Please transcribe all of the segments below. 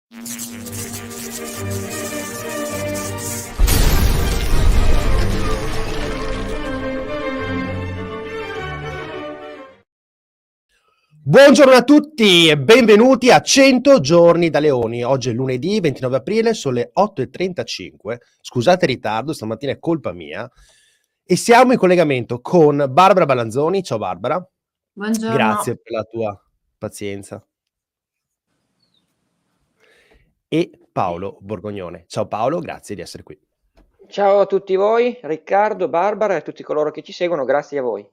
Buongiorno a tutti e benvenuti a 100 giorni da leoni. Oggi è lunedì 29 aprile, sono le 8:35. Scusate il ritardo, stamattina è colpa mia. E siamo in collegamento con Barbara Balanzoni. Ciao Barbara. Buongiorno. Grazie per la tua pazienza. E Paolo Borgognone. Ciao Paolo, grazie di essere qui. Ciao a tutti voi, Riccardo, Barbara e a tutti coloro che ci seguono, grazie a voi.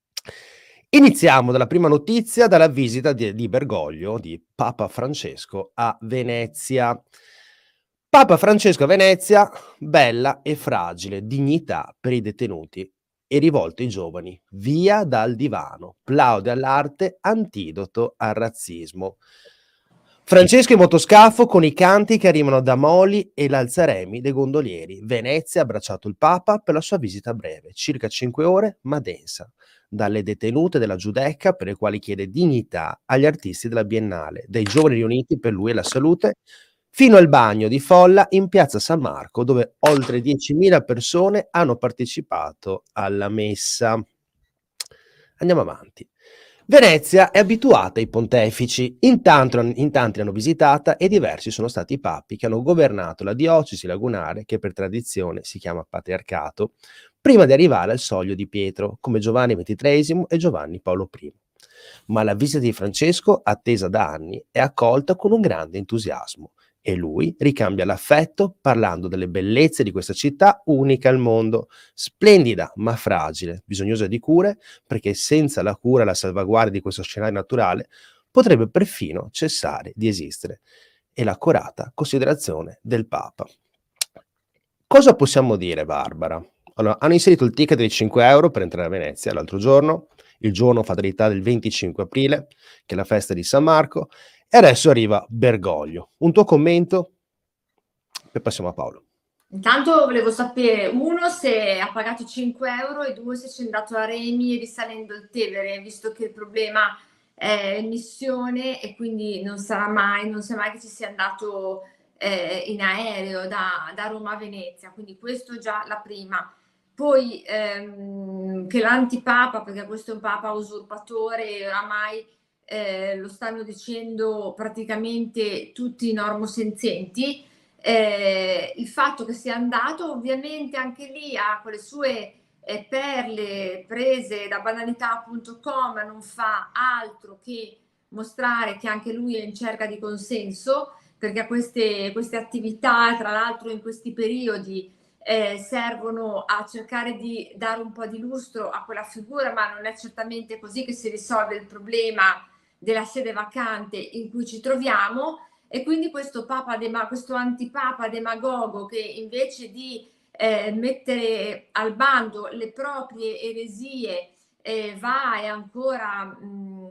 Iniziamo dalla prima notizia, dalla visita di Bergoglio, di Papa Francesco a Venezia. Papa Francesco a Venezia, bella e fragile, dignità per i detenuti e rivolto ai giovani, via dal divano, plaude all'arte, antidoto al razzismo. Francesco in motoscafo con i canti che arrivano da Moli e l'alzaremi dei gondolieri. Venezia ha abbracciato il Papa per la sua visita breve, circa 5 ore, ma densa. Dalle detenute della Giudecca, per le quali chiede dignità, agli artisti della Biennale, dai giovani riuniti per lui e la salute, fino al bagno di folla in piazza San Marco, dove oltre 10.000 persone hanno partecipato alla messa. Andiamo avanti. Venezia è abituata ai pontefici, in tanti l'hanno visitata e diversi sono stati i papi che hanno governato la diocesi lagunare, che per tradizione si chiama patriarcato, prima di arrivare al soglio di Pietro, come Giovanni XXIII e Giovanni Paolo I. Ma la visita di Francesco, attesa da anni, è accolta con un grande entusiasmo e lui ricambia l'affetto parlando delle bellezze di questa città unica al mondo, splendida ma fragile, bisognosa di cure, perché senza la cura e la salvaguardia di questo scenario naturale potrebbe perfino cessare di esistere. E l'accurata considerazione del Papa. Cosa possiamo dire, Barbara? Allora, hanno inserito il ticket dei 5 euro per entrare a Venezia l'altro giorno, il giorno fatalità del 25 aprile, che è la festa di San Marco, e adesso arriva Bergoglio. Un tuo commento? Poi passiamo a Paolo. Intanto volevo sapere, uno, se ha pagato 5 euro e due, se c'è andato a remi risalendo il Tevere, visto che il problema è missione e quindi non si è mai che ci sia andato in aereo da Roma a Venezia, quindi questo già la prima. Poi che l'antipapa, perché questo è un papa usurpatore, oramai lo stanno dicendo praticamente tutti i normosenzienti. Il fatto che sia andato ovviamente anche lì ha quelle sue perle prese da banalità.com, non fa altro che mostrare che anche lui è in cerca di consenso, perché queste attività, tra l'altro in questi periodi, servono a cercare di dare un po' di lustro a quella figura, ma non è certamente così che si risolve il problema della sede vacante in cui ci troviamo. E quindi questo antipapa demagogo, che invece di mettere al bando le proprie eresie va e ancora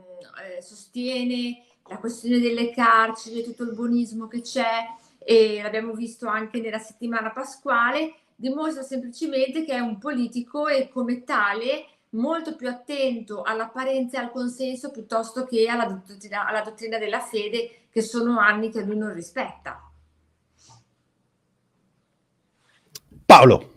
sostiene la questione delle carceri, tutto il buonismo che c'è, e l'abbiamo visto anche nella settimana pasquale, dimostra semplicemente che è un politico e come tale molto più attento all'apparenza e al consenso piuttosto che alla dottrina della fede, che sono anni che lui non rispetta. Paolo.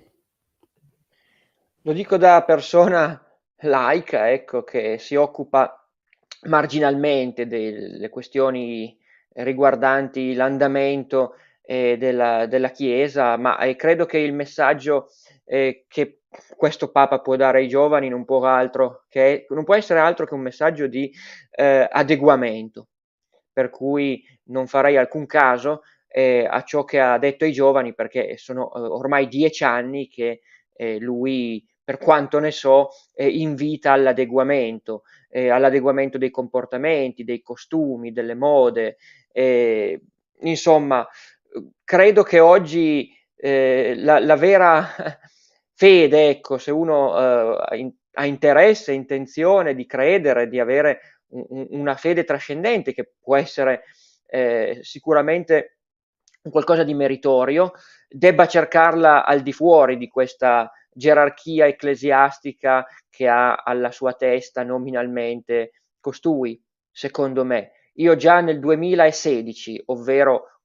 Lo dico da persona laica, ecco, che si occupa marginalmente delle questioni riguardanti l'andamento della Chiesa, ma credo che il messaggio che questo Papa può dare ai giovani non può essere altro che un messaggio di adeguamento, per cui non farei alcun caso a ciò che ha detto ai giovani, perché sono ormai 10 anni che lui, per quanto ne so, invita all'adeguamento dei comportamenti, dei costumi, delle mode. Insomma, credo che oggi la vera fede, ecco, se uno ha interesse, intenzione di credere, di avere una fede trascendente, che può essere sicuramente qualcosa di meritorio, debba cercarla al di fuori di questa gerarchia ecclesiastica che ha alla sua testa nominalmente costui, secondo me. Io già nel 2016, ovvero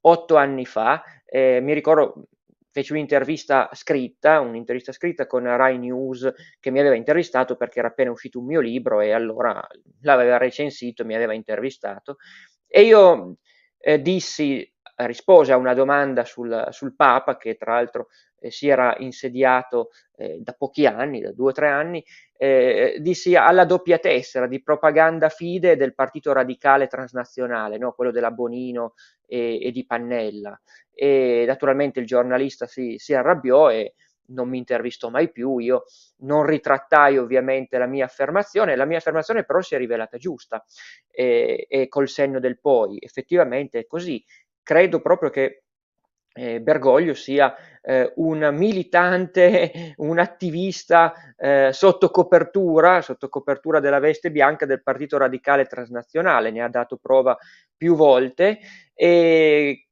8 anni fa, mi ricordo feci un'intervista scritta con Rai News, che mi aveva intervistato perché era appena uscito un mio libro e allora l'aveva recensito, mi aveva intervistato e io risposi a una domanda sul Papa, che tra l'altro si era insediato da pochi anni, da 2 o 3 anni, dissi alla doppia tessera di propaganda fide del partito radicale transnazionale, no? Quello della Bonino e di Pannella. E naturalmente il giornalista si arrabbiò e non mi intervistò mai più. Io non ritrattai ovviamente la mia affermazione però si è rivelata giusta e col senno del poi effettivamente è così. Credo proprio che Bergoglio sia un militante, un attivista sotto copertura della veste bianca del Partito Radicale Transnazionale, ne ha dato prova più volte e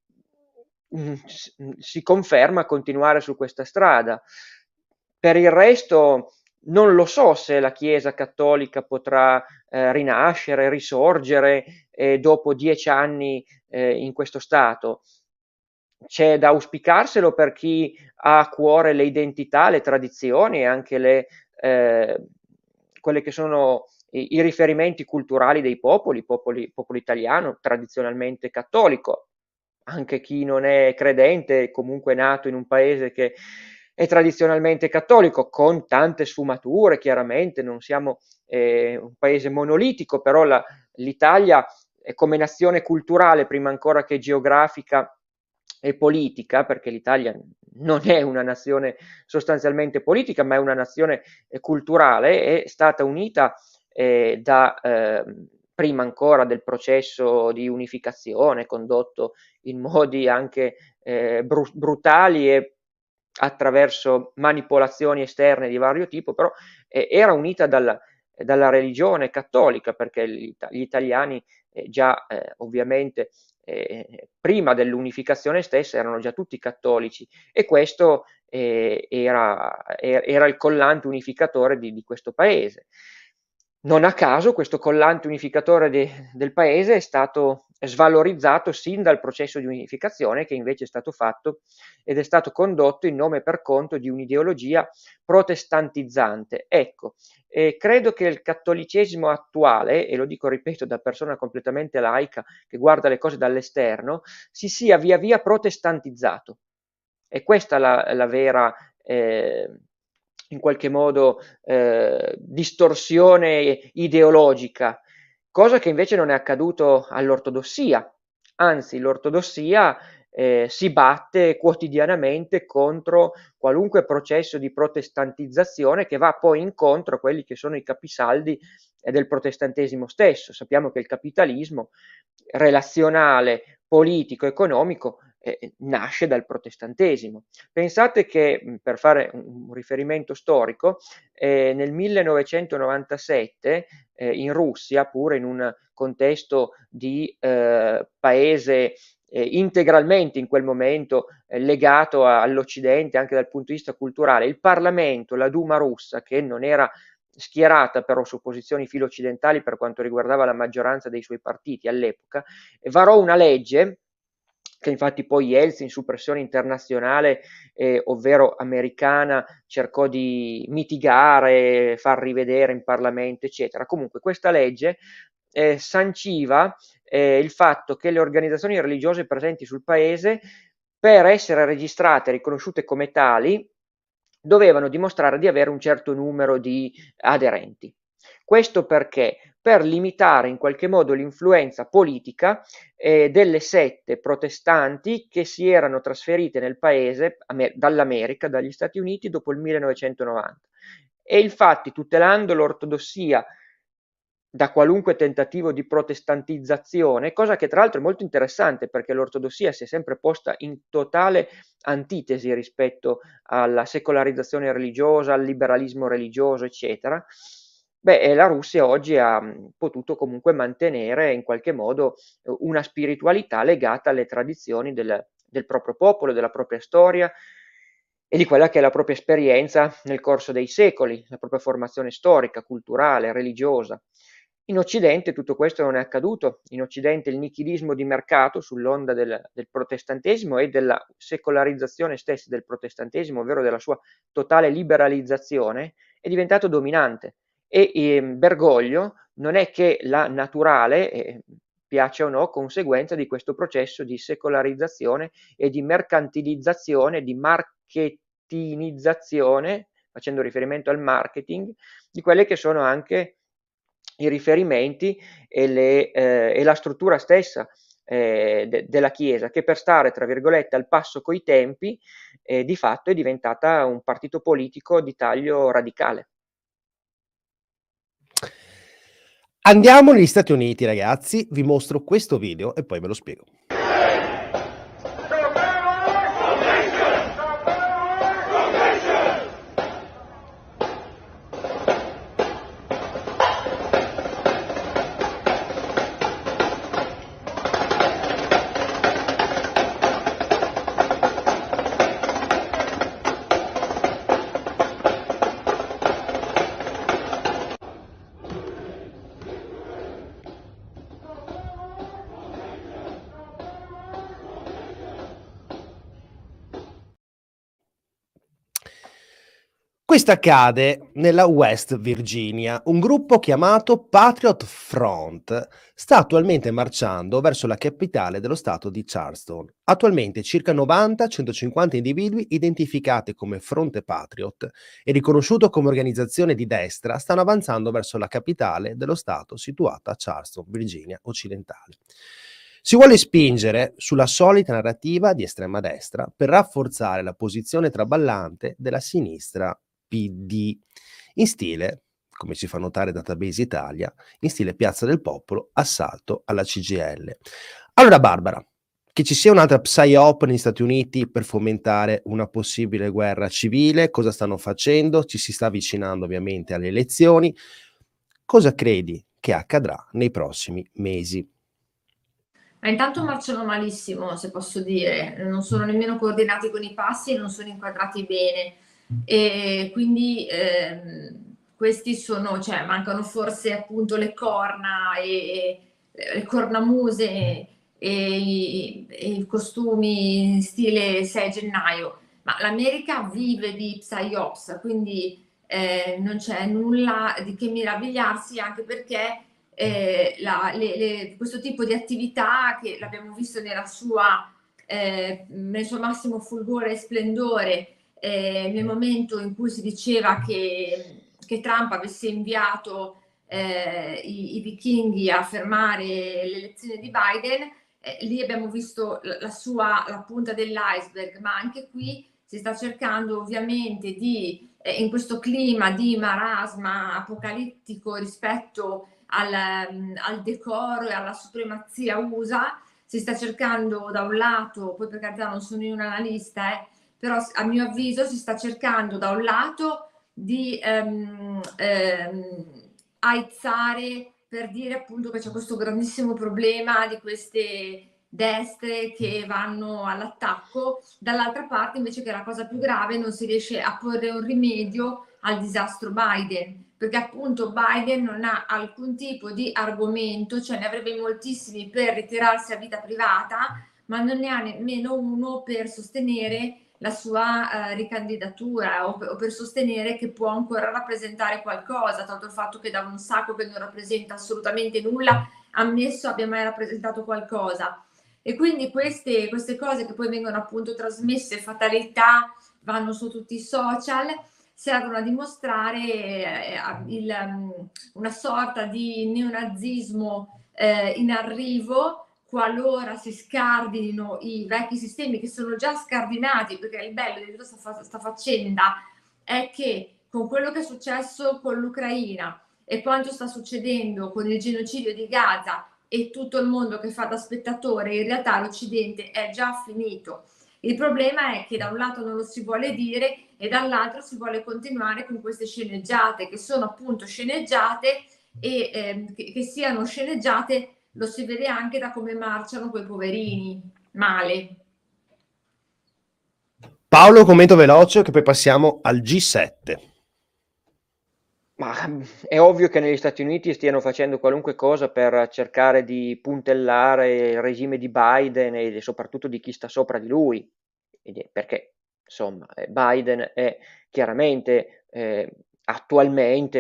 si conferma continuare su questa strada. Per il resto non lo so se la Chiesa cattolica potrà rinascere, risorgere dopo 10 anni in questo stato. C'è da auspicarselo per chi ha a cuore le identità, le tradizioni e anche quelle che sono i riferimenti culturali dei popolo italiano, tradizionalmente cattolico. Anche chi non è credente, è comunque nato in un paese che è tradizionalmente cattolico, con tante sfumature, chiaramente, non siamo un paese monolitico, però l'Italia come nazione culturale, prima ancora che geografica e politica, perché l'Italia non è una nazione sostanzialmente politica, ma è una nazione culturale, è stata unita prima ancora del processo di unificazione condotto in modi anche brutali e attraverso manipolazioni esterne di vario tipo, però era unita dalla religione cattolica, perché gli italiani già ovviamente prima dell'unificazione stessa erano già tutti cattolici e questo era il collante unificatore di questo paese. Non a caso questo collante unificatore del paese è stato svalorizzato sin dal processo di unificazione che invece è stato fatto ed è stato condotto in nome e per conto di un'ideologia protestantizzante. Ecco, credo che il cattolicesimo attuale, e lo dico, ripeto, da persona completamente laica che guarda le cose dall'esterno, si sia via via protestantizzato. E questa la vera in qualche modo distorsione ideologica, cosa che invece non è accaduto all'ortodossia. Anzi, l'ortodossia si batte quotidianamente contro qualunque processo di protestantizzazione che va poi incontro a quelli che sono i capisaldi del protestantesimo stesso. Sappiamo che il capitalismo relazionale, politico, economico nasce dal protestantesimo. Pensate che, per fare un riferimento storico, nel 1997 in Russia, pure in un contesto di paese integralmente in quel momento legato all'Occidente anche dal punto di vista culturale, il Parlamento, la Duma russa, che non era schierata però su posizioni filo-occidentali per quanto riguardava la maggioranza dei suoi partiti all'epoca, varò una legge che infatti poi Yeltsin su pressione internazionale, ovvero americana, cercò di mitigare, far rivedere in Parlamento, eccetera. Comunque questa legge sanciva il fatto che le organizzazioni religiose presenti sul paese, per essere registrate e riconosciute come tali, dovevano dimostrare di avere un certo numero di aderenti. Questo perché? Per limitare in qualche modo l'influenza politica delle sette protestanti che si erano trasferite nel paese dall'America, dagli Stati Uniti dopo il 1990. E infatti, tutelando l'ortodossia da qualunque tentativo di protestantizzazione, cosa che tra l'altro è molto interessante perché l'ortodossia si è sempre posta in totale antitesi rispetto alla secolarizzazione religiosa, al liberalismo religioso, eccetera. La Russia oggi ha potuto comunque mantenere in qualche modo una spiritualità legata alle tradizioni del proprio popolo, della propria storia e di quella che è la propria esperienza nel corso dei secoli, la propria formazione storica, culturale, religiosa. In Occidente tutto questo non è accaduto. In Occidente il nichilismo di mercato sull'onda del protestantesimo e della secolarizzazione stessa del protestantesimo, ovvero della sua totale liberalizzazione, è diventato dominante. E Bergoglio non è che la naturale, piaccia o no, conseguenza di questo processo di secolarizzazione e di mercantilizzazione, di marketinizzazione, facendo riferimento al marketing, di quelle che sono anche i riferimenti e la struttura stessa della Chiesa, che per stare, tra virgolette, al passo coi tempi, di fatto è diventata un partito politico di taglio radicale. Andiamo negli Stati Uniti, ragazzi, vi mostro questo video e poi ve lo spiego. Questo accade nella West Virginia. Un gruppo chiamato Patriot Front sta attualmente marciando verso la capitale dello stato di Charleston. Attualmente circa 90-150 individui identificati come Fronte Patriot e riconosciuto come organizzazione di destra stanno avanzando verso la capitale dello stato situata a Charleston, Virginia occidentale. Si vuole spingere sulla solita narrativa di estrema destra per rafforzare la posizione traballante della sinistra PD, in stile, come ci fa notare Database Italia, in stile Piazza del Popolo, assalto alla CGIL. Allora Barbara, che ci sia un'altra psyop negli Stati Uniti per fomentare una possibile guerra civile, cosa stanno facendo? Ci si sta avvicinando ovviamente alle elezioni. Cosa credi che accadrà nei prossimi mesi? Ma intanto marciano malissimo, se posso dire, non sono nemmeno coordinati con i passi e non sono inquadrati bene. E quindi questi sono, cioè mancano forse appunto le corna e le cornamuse e i costumi in stile 6 gennaio. Ma l'America vive di psyops, quindi non c'è nulla di che meravigliarsi, anche perché questo tipo di attività, che l'abbiamo visto nel suo massimo fulgore e splendore, nel momento in cui si diceva che Trump avesse inviato i vichinghi a fermare l'elezione di Biden, lì abbiamo visto la punta dell'iceberg, ma anche qui si sta cercando ovviamente in questo clima di marasma apocalittico rispetto al decoro e alla supremazia USA, si sta cercando da un lato, poi per carità non sono io un analista, però a mio avviso si sta cercando da un lato di aizzare, per dire appunto che c'è questo grandissimo problema di queste destre che vanno all'attacco, dall'altra parte invece che la cosa più grave non si riesce a porre un rimedio al disastro Biden, perché appunto Biden non ha alcun tipo di argomento, cioè ne avrebbe moltissimi per ritirarsi a vita privata, ma non ne ha nemmeno uno per sostenere la sua ricandidatura o per sostenere che può ancora rappresentare qualcosa, tanto il fatto che da un sacco che non rappresenta assolutamente nulla, ammesso abbia mai rappresentato qualcosa. E quindi queste cose che poi vengono appunto trasmesse, fatalità, vanno su tutti i social, servono a dimostrare una sorta di neonazismo in arrivo, qualora si scardinino i vecchi sistemi che sono già scardinati, perché il bello di tutta questa faccenda è che con quello che è successo con l'Ucraina e quanto sta succedendo con il genocidio di Gaza e tutto il mondo che fa da spettatore, in realtà l'Occidente è già finito. Il problema è che da un lato non lo si vuole dire e dall'altro si vuole continuare con queste sceneggiate, che sono appunto sceneggiate e che siano sceneggiate lo si vede anche da come marciano quei poverini, male. Paolo, commento veloce che poi passiamo al G7. Ma è ovvio che negli Stati Uniti stiano facendo qualunque cosa per cercare di puntellare il regime di Biden e soprattutto di chi sta sopra di lui, perché insomma Biden è chiaramente attualmente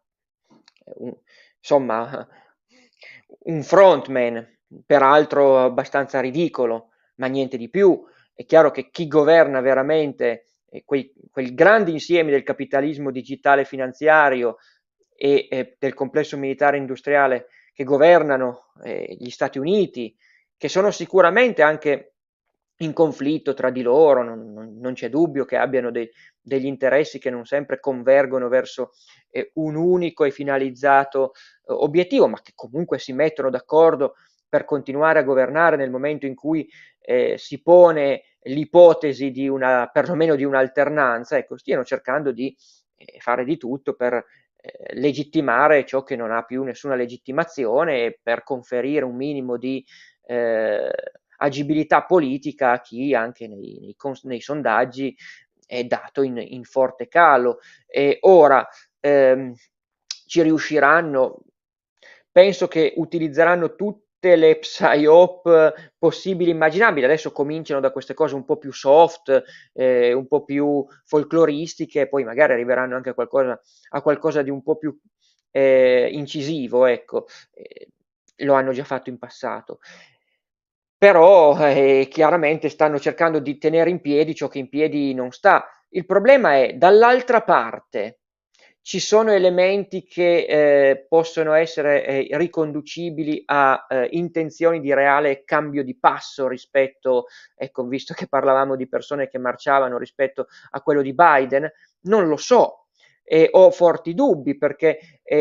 un, insomma, un frontman, peraltro abbastanza ridicolo, ma niente di più. È chiaro che chi governa veramente quel grande insieme del capitalismo digitale finanziario e del complesso militare industriale che governano gli Stati Uniti, che sono sicuramente anche in conflitto tra di loro, non c'è dubbio che abbiano degli interessi che non sempre convergono verso un unico e finalizzato obiettivo, ma che comunque si mettono d'accordo per continuare a governare nel momento in cui si pone l'ipotesi di una, perlomeno di un'alternanza, ecco, stiano cercando di fare di tutto per legittimare ciò che non ha più nessuna legittimazione e per conferire un minimo di eh, agibilità politica a chi anche nei sondaggi è dato in forte calo. E ora ci riusciranno, penso che utilizzeranno tutte le psyop possibili e immaginabili. Adesso cominciano da queste cose un po' più soft, un po' più folcloristiche, poi magari arriveranno anche a qualcosa di un po' più incisivo, ecco. Lo hanno già fatto in passato. Però chiaramente stanno cercando di tenere in piedi ciò che in piedi non sta. Il problema è, dall'altra parte, ci sono elementi che possono essere riconducibili a intenzioni di reale cambio di passo rispetto, ecco, visto che parlavamo di persone che marciavano rispetto a quello di Biden, non lo so. E ho forti dubbi perché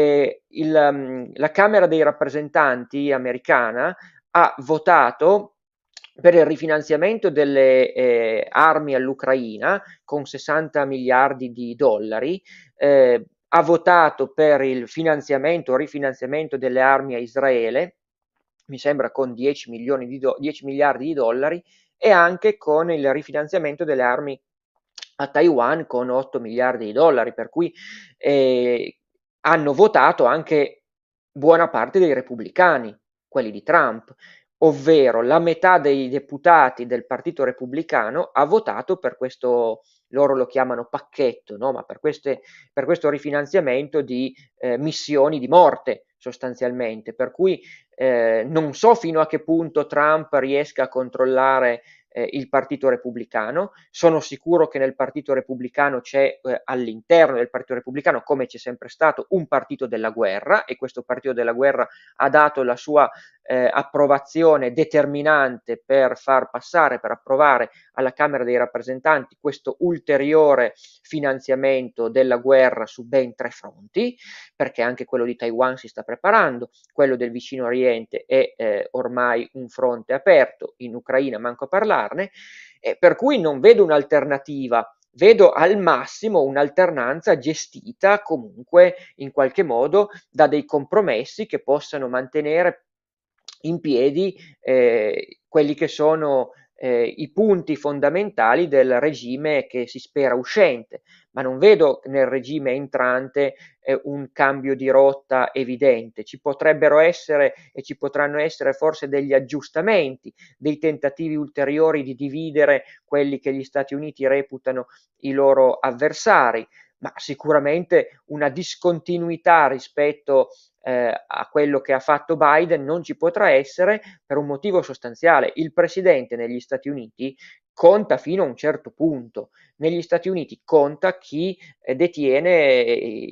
la Camera dei rappresentanti americana ha votato per il rifinanziamento delle armi all'Ucraina con 60 miliardi di dollari, ha votato per il finanziamento o rifinanziamento delle armi a Israele, mi sembra con 10 miliardi di dollari, e anche con il rifinanziamento delle armi a Taiwan con 8 miliardi di dollari, per cui hanno votato anche buona parte dei repubblicani, quelli di Trump, ovvero la metà dei deputati del Partito Repubblicano ha votato per questo, loro lo chiamano pacchetto, no? Ma per questo rifinanziamento di missioni di morte sostanzialmente, per cui non so fino a che punto Trump riesca a controllare il Partito Repubblicano. Sono sicuro che nel Partito Repubblicano c'è all'interno del Partito Repubblicano, come c'è sempre stato, un partito della guerra, e questo partito della guerra ha dato la sua approvazione determinante per far passare, per approvare alla Camera dei rappresentanti questo ulteriore finanziamento della guerra su ben 3 fronti, perché anche quello di Taiwan si sta preparando, quello del vicino Oriente è ormai un fronte aperto, in Ucraina manco a parlarne, per cui non vedo un'alternativa. Vedo al massimo un'alternanza gestita comunque in qualche modo da dei compromessi che possano mantenere in piedi quelli che sono i punti fondamentali del regime che si spera uscente, ma non vedo nel regime entrante un cambio di rotta evidente. Ci potrebbero essere e ci potranno essere forse degli aggiustamenti, dei tentativi ulteriori di dividere quelli che gli Stati Uniti reputano i loro avversari, ma sicuramente una discontinuità rispetto a quello che ha fatto Biden non ci potrà essere per un motivo sostanziale. Il presidente negli Stati Uniti conta fino a un certo punto. Negli Stati Uniti conta chi detiene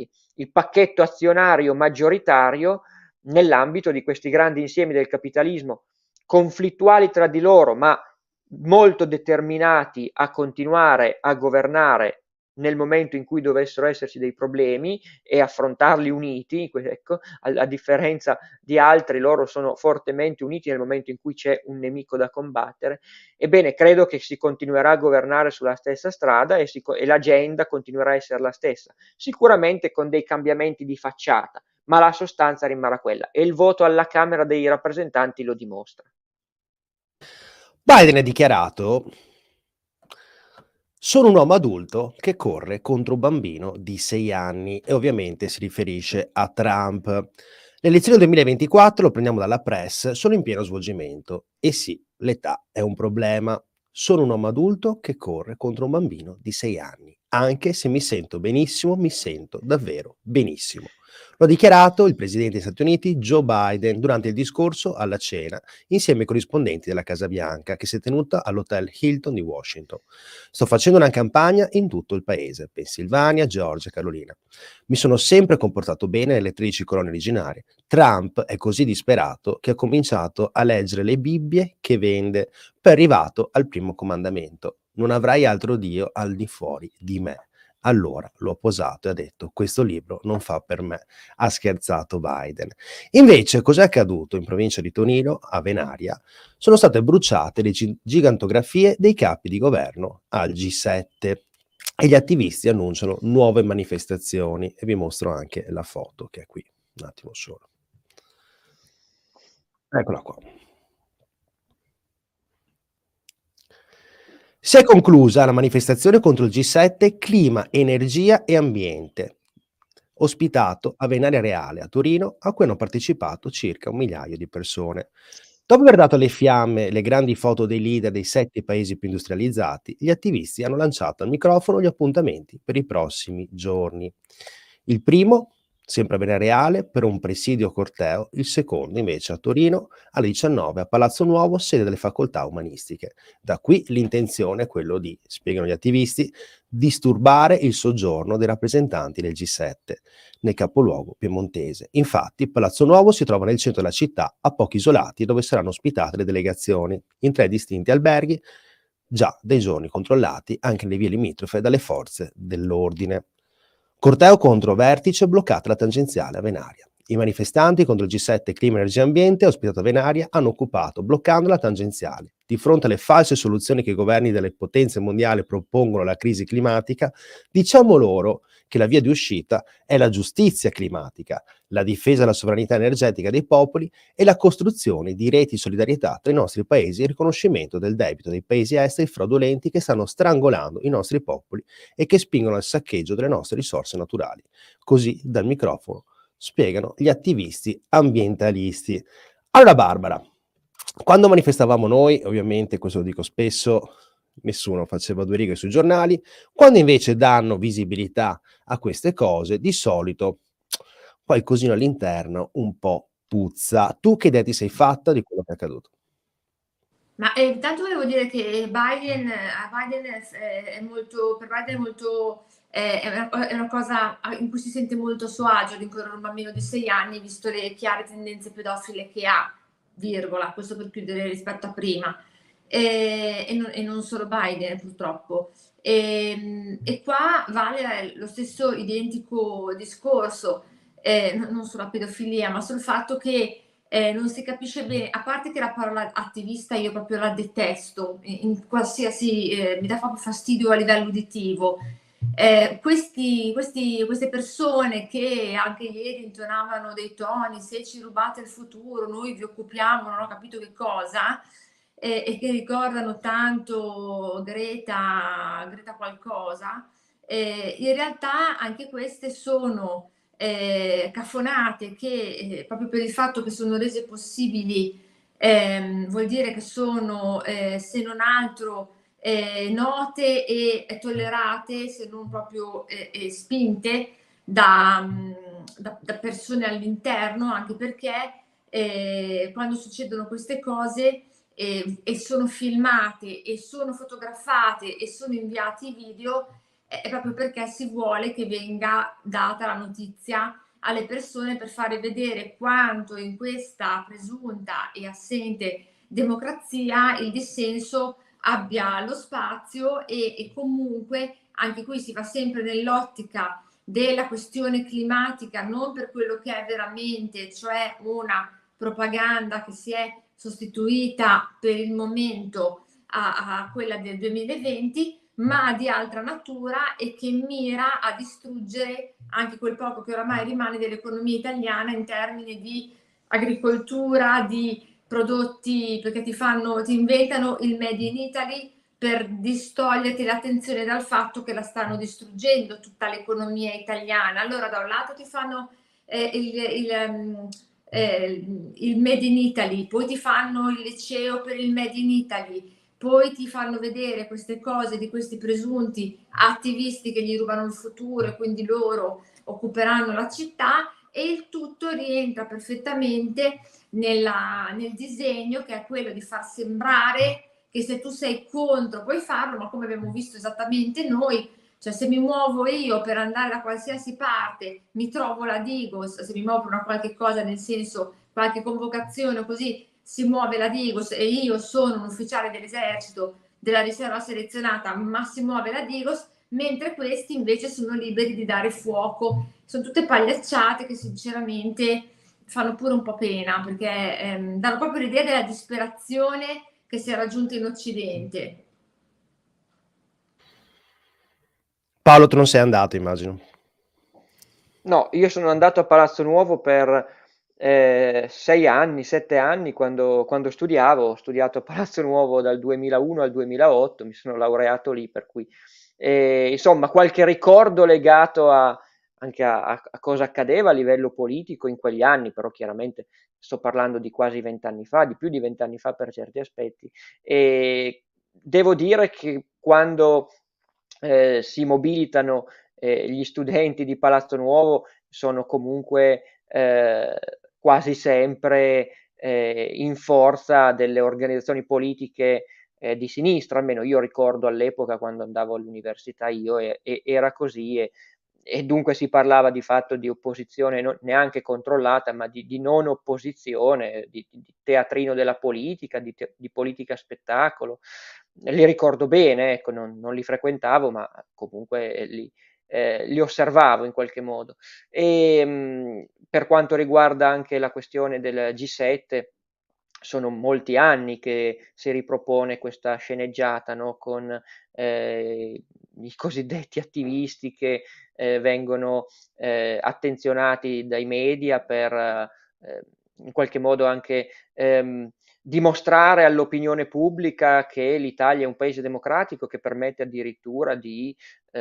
il pacchetto azionario maggioritario nell'ambito di questi grandi insiemi del capitalismo, conflittuali tra di loro, ma molto determinati a continuare a governare nel momento in cui dovessero esserci dei problemi e affrontarli uniti, ecco, a differenza di altri, loro sono fortemente uniti nel momento in cui c'è un nemico da combattere. Ebbene, credo che si continuerà a governare sulla stessa strada e l'agenda continuerà a essere la stessa, sicuramente con dei cambiamenti di facciata, ma la sostanza rimarrà quella e il voto alla Camera dei rappresentanti lo dimostra. Biden ha dichiarato Sono un uomo adulto che corre contro un bambino di 6 anni e ovviamente si riferisce a Trump. Le elezioni del 2024, lo prendiamo dalla press, sono in pieno svolgimento. E sì, l'età è un problema. Sono un uomo adulto che corre contro un bambino di 6 anni. Anche se mi sento benissimo, mi sento davvero benissimo. Lo ha dichiarato il presidente degli Stati Uniti Joe Biden durante il discorso alla cena insieme ai corrispondenti della Casa Bianca che si è tenuta all'Hotel Hilton di Washington. Sto facendo una campagna in tutto il paese, Pennsylvania, Georgia, Carolina. Mi sono sempre comportato bene nelle 13 colonie originarie. Trump è così disperato che ha cominciato a leggere le Bibbie che vende, poi è arrivato al primo comandamento. Non avrai altro Dio al di fuori di me. Allora lo ha posato e ha detto: questo libro non fa per me. Ha scherzato Biden. Invece, cos'è accaduto in provincia di Tonino, a Venaria? Sono state bruciate le gigantografie dei capi di governo al G7 e gli attivisti annunciano nuove manifestazioni e vi mostro anche la foto che è qui, un attimo solo. Eccola qua. Si è conclusa la manifestazione contro il G7 Clima, Energia e Ambiente, ospitato a Venaria Reale a Torino, a cui hanno partecipato circa 1 migliaio di persone. Dopo aver dato alle fiamme le grandi foto dei leader dei 7 paesi più industrializzati, gli attivisti hanno lanciato al microfono gli appuntamenti per i prossimi giorni. Il primo, sempre a Venareale, per un presidio corteo, il secondo invece a Torino alle 19 a Palazzo Nuovo, sede delle facoltà umanistiche. Da qui l'intenzione è quello di, spiegano gli attivisti, disturbare il soggiorno dei rappresentanti del G7 nel capoluogo piemontese. Infatti, Palazzo Nuovo si trova nel centro della città, a pochi isolati, dove saranno ospitate le delegazioni, in 3 distinti alberghi, già dai giorni controllati anche nelle vie limitrofe dalle forze dell'ordine. Corteo contro Vertice, bloccata la tangenziale a Venaria. I manifestanti contro il G7 Clima, Energia e Ambiente, ospitato a Venaria, hanno occupato, bloccando la tangenziale. Di fronte alle false soluzioni che i governi delle potenze mondiali propongono alla crisi climatica, diciamo loro che la via di uscita è la giustizia climatica, la difesa della sovranità energetica dei popoli e la costruzione di reti di solidarietà tra i nostri paesi e il riconoscimento del debito dei paesi esteri fraudolenti che stanno strangolando i nostri popoli e che spingono al saccheggio delle nostre risorse naturali. Così dal microfono spiegano gli attivisti ambientalisti. Allora Barbara, quando manifestavamo noi, ovviamente questo lo dico spesso, nessuno faceva 2 righe sui giornali, quando invece danno visibilità a queste cose, di solito qualcosina all'interno un po' puzza. Tu che idea ti sei fatta di quello che è accaduto? Ma intanto volevo dire che Biden è molto, per Biden è molto, è una cosa in cui si sente molto a suo agio rincorrere un bambino di 6 anni, visto le chiare tendenze pedofile che ha, virgola, questo per chiudere rispetto a prima. E non solo Biden, purtroppo. E qua vale lo stesso identico discorso, non sulla pedofilia, ma sul fatto che non si capisce bene, a parte che la parola attivista io proprio la detesto, in qualsiasi, mi dà proprio fastidio a livello uditivo. Queste persone che anche ieri intonavano dei toni, se ci rubate il futuro, noi vi occupiamo, non ho capito che cosa, e che ricordano tanto Greta qualcosa, in realtà anche queste sono cafonate che proprio per il fatto che sono rese possibili, vuol dire che sono se non altro note e tollerate, se non proprio spinte da persone all'interno, anche perché quando succedono queste cose e sono filmate e sono fotografate e sono inviati video, è proprio perché si vuole che venga data la notizia alle persone per fare vedere quanto in questa presunta e assente democrazia il dissenso abbia lo spazio e comunque anche qui si va sempre nell'ottica della questione climatica, non per quello che è veramente, cioè una propaganda che si è sostituita per il momento a quella del 2020, ma di altra natura e che mira a distruggere anche quel poco che oramai rimane dell'economia italiana in termini di agricoltura, di prodotti, perché ti inventano il Made in Italy per distoglierti l'attenzione dal fatto che la stanno distruggendo tutta l'economia italiana. Allora da un lato ti fanno il Made in Italy, poi ti fanno il liceo per il Made in Italy, poi ti fanno vedere queste cose di questi presunti attivisti che gli rubano il futuro e quindi loro occuperanno la città, e il tutto rientra perfettamente nel disegno, che è quello di far sembrare che se tu sei contro puoi farlo, ma come abbiamo visto esattamente noi, cioè se mi muovo io per andare da qualsiasi parte, mi trovo la Digos, se mi muovo per una qualche cosa, nel senso qualche convocazione o così, si muove la Digos e io sono un ufficiale dell'esercito, della riserva selezionata, ma si muove la Digos, mentre questi invece sono liberi di dare fuoco. Sono tutte pagliacciate che sinceramente fanno pure un po' pena, perché danno proprio l'idea della disperazione che si è raggiunta in Occidente. Paolo, tu non sei andato, immagino. No, io sono andato a Palazzo Nuovo per 6 anni, 7 anni quando studiavo. Ho studiato a Palazzo Nuovo dal 2001 al 2008, mi sono laureato lì, per cui insomma qualche ricordo legato anche a cosa accadeva a livello politico in quegli anni, però chiaramente sto parlando di quasi 20 anni fa, di più di 20 anni fa per certi aspetti. E devo dire che quando si mobilitano gli studenti di Palazzo Nuovo sono comunque quasi sempre in forza delle organizzazioni politiche di sinistra, almeno io ricordo all'epoca quando andavo all'università io era così, e dunque si parlava di fatto di opposizione neanche controllata, ma di non opposizione, di teatrino della politica, di politica spettacolo. Li ricordo bene, ecco, non li frequentavo, ma comunque li osservavo in qualche modo. Per quanto riguarda anche la questione del G7, sono molti anni che si ripropone questa sceneggiata, no? Con i cosiddetti attivisti che vengono attenzionati dai media per in qualche modo anche dimostrare all'opinione pubblica che l'Italia è un paese democratico, che permette addirittura di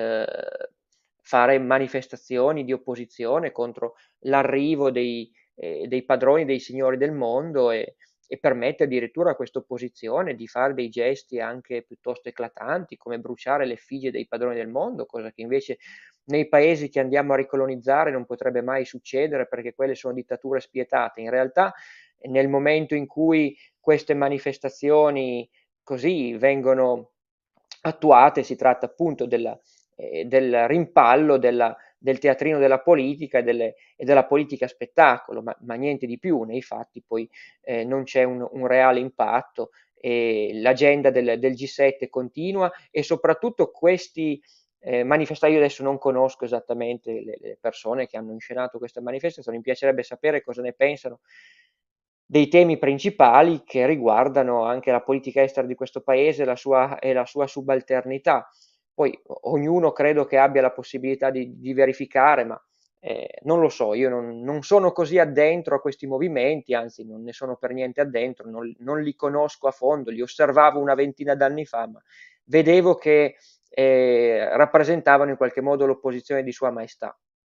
fare manifestazioni di opposizione contro l'arrivo dei padroni, dei signori del mondo, e permette addirittura a questa opposizione di fare dei gesti anche piuttosto eclatanti, come bruciare l'effigie dei padroni del mondo, cosa che invece nei paesi che andiamo a ricolonizzare non potrebbe mai succedere, perché quelle sono dittature spietate. In realtà, nel momento in cui queste manifestazioni così vengono attuate, si tratta appunto del rimpallo del teatrino della politica e della politica spettacolo, ma niente di più. Nei fatti poi non c'è un reale impatto, e l'agenda del G7 continua, e soprattutto questi manifestare. Io adesso non conosco esattamente le persone che hanno inscenato questa manifestazione, mi piacerebbe sapere cosa ne pensano dei temi principali che riguardano anche la politica estera di questo paese e la sua subalternità. Poi ognuno credo che abbia la possibilità di verificare, ma non lo so, io non sono così addentro a questi movimenti, anzi non ne sono per niente addentro, non li conosco a fondo, li osservavo una ventina d'anni fa, ma vedevo che rappresentavano in qualche modo l'opposizione di Sua Maestà.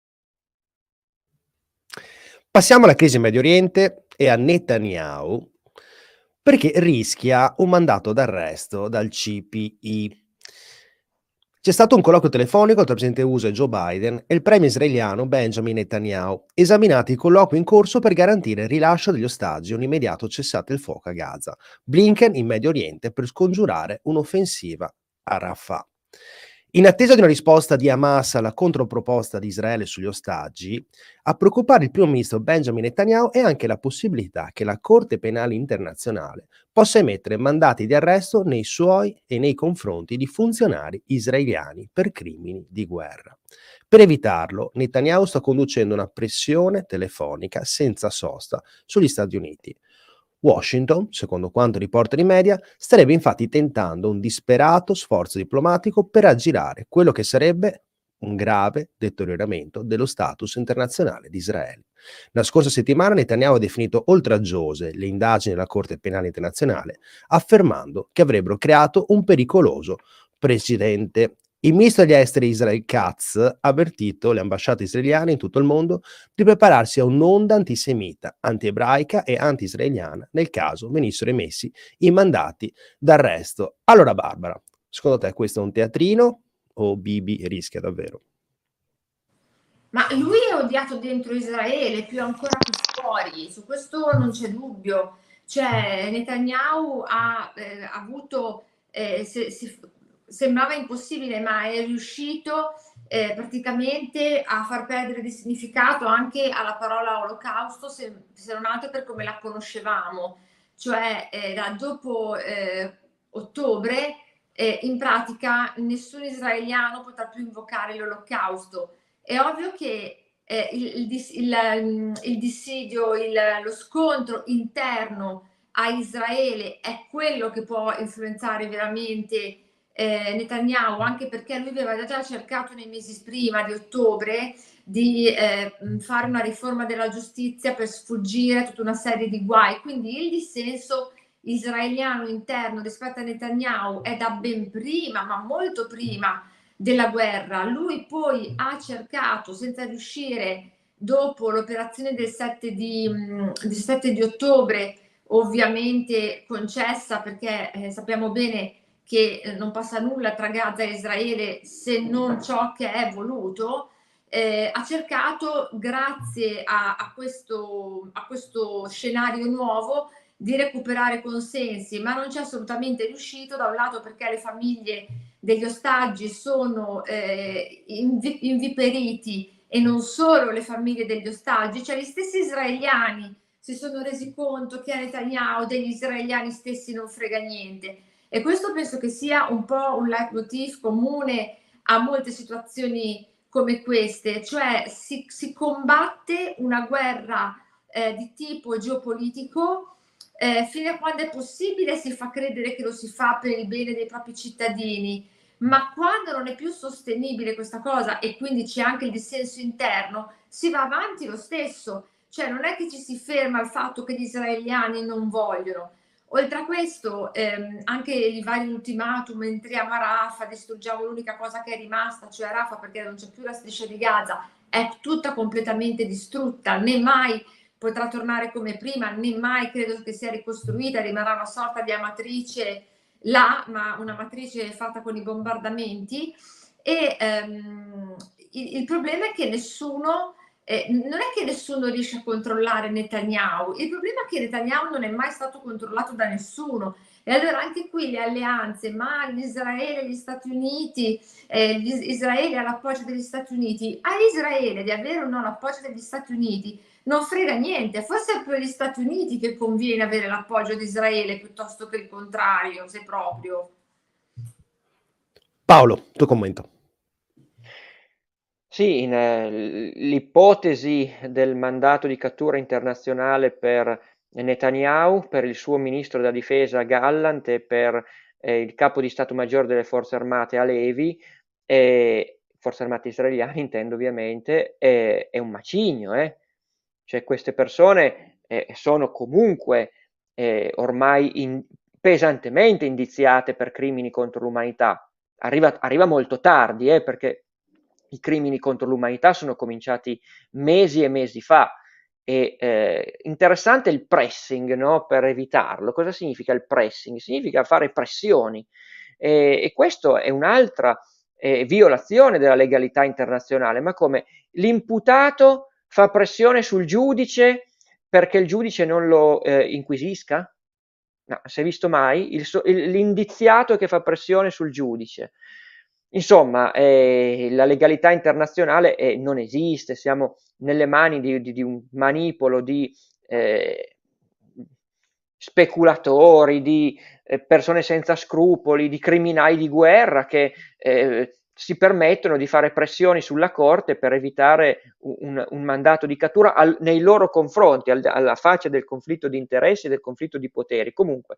Passiamo alla crisi in Medio Oriente e a Netanyahu, perché rischia un mandato d'arresto dal CPI. C'è stato un colloquio telefonico tra il presidente USA Joe Biden e il premier israeliano Benjamin Netanyahu, esaminati i colloqui in corso per garantire il rilascio degli ostaggi e un immediato cessate il fuoco a Gaza. Blinken in Medio Oriente per scongiurare un'offensiva a Rafah. In attesa di una risposta di Hamas alla controproposta di Israele sugli ostaggi, a preoccupare il primo ministro Benjamin Netanyahu è anche la possibilità che la Corte Penale Internazionale possa emettere mandati di arresto nei suoi e nei confronti di funzionari israeliani per crimini di guerra. Per evitarlo, Netanyahu sta conducendo una pressione telefonica senza sosta sugli Stati Uniti. Washington, secondo quanto riportano i media, starebbe infatti tentando un disperato sforzo diplomatico per aggirare quello che sarebbe un grave deterioramento dello status internazionale di Israele. La scorsa settimana Netanyahu ha definito oltraggiose le indagini della Corte Penale Internazionale, affermando che avrebbero creato un pericoloso precedente. Il ministro degli esteri Israel Katz ha avvertito le ambasciate israeliane in tutto il mondo di prepararsi a un'onda antisemita, anti-ebraica e anti-israeliana nel caso venissero emessi i mandati d'arresto. Allora Barbara, secondo te questo è un teatrino o Bibi rischia davvero? Ma lui è odiato dentro Israele, più ancora che fuori, su questo non c'è dubbio. Cioè, Netanyahu ha avuto, sembrava impossibile, ma è riuscito praticamente a far perdere di significato anche alla parola olocausto, se non altro per come la conoscevamo. Cioè, dopo ottobre, in pratica nessun israeliano potrà più invocare l'olocausto. È ovvio che il dissidio, lo scontro interno a Israele è quello che può influenzare veramente Netanyahu, anche perché lui aveva già cercato nei mesi prima di ottobre di fare una riforma della giustizia per sfuggire a tutta una serie di guai. Quindi il dissenso israeliano interno rispetto a Netanyahu è da ben prima, ma molto prima della guerra. Lui poi ha cercato, senza riuscire, dopo l'operazione del 7 di ottobre, ovviamente concessa, perché sappiamo bene che non passa nulla tra Gaza e Israele se non ciò che è voluto. Ha cercato, grazie a questo scenario nuovo, di recuperare consensi, ma non ci è assolutamente riuscito, da un lato perché le famiglie degli ostaggi sono inviperiti, e non solo le famiglie degli ostaggi, cioè gli stessi israeliani si sono resi conto che a Netanyahu degli israeliani stessi non frega niente, e questo penso che sia un po' un leitmotiv comune a molte situazioni come queste, cioè si combatte una guerra di tipo geopolitico. Fino a quando è possibile si fa credere che lo si fa per il bene dei propri cittadini, ma quando non è più sostenibile questa cosa e quindi c'è anche il dissenso interno, si va avanti lo stesso. Cioè non è che ci si ferma al fatto che gli israeliani non vogliono. Oltre a questo, anche i vari ultimatum, entriamo a Rafah, distruggiamo l'unica cosa che è rimasta, cioè Rafah, perché non c'è più la striscia di Gaza, è tutta completamente distrutta, né mai potrà tornare come prima, né mai credo che sia ricostruita, rimarrà una sorta di amatrice là, ma una matrice fatta con i bombardamenti. E il problema è che nessuno, non è che nessuno riesce a controllare Netanyahu, il problema è che Netanyahu non è mai stato controllato da nessuno. E allora anche qui le alleanze, ma l'Israele e gli Stati Uniti, Israele ha l'appoggio degli Stati Uniti, a Israele di avere o no l'appoggio degli Stati Uniti non frega niente, forse è per gli Stati Uniti che conviene avere l'appoggio di Israele piuttosto che il contrario, se proprio. Paolo, tuo commento. Sì, l'ipotesi del mandato di cattura internazionale per Netanyahu, per il suo ministro della difesa Gallant e per il capo di Stato Maggiore delle Forze Armate Halevi, Forze Armate israeliane intendo ovviamente, è un macigno, Cioè queste persone sono comunque ormai pesantemente indiziate per crimini contro l'umanità. Arriva molto tardi, perché i crimini contro l'umanità sono cominciati mesi e mesi fa. E interessante il pressing, no? Per evitarlo. Cosa significa il pressing? Significa fare pressioni, e questo è un'altra violazione della legalità internazionale. Ma come? L'imputato fa pressione sul giudice perché il giudice non lo inquisisca? No, si è visto mai? L'indiziato che fa pressione sul giudice. Insomma, la legalità internazionale non esiste, siamo nelle mani di un manipolo di speculatori, di persone senza scrupoli, di criminali di guerra che si permettono di fare pressioni sulla Corte per evitare un mandato di cattura nei loro confronti, alla faccia del conflitto di interessi e del conflitto di poteri. Comunque,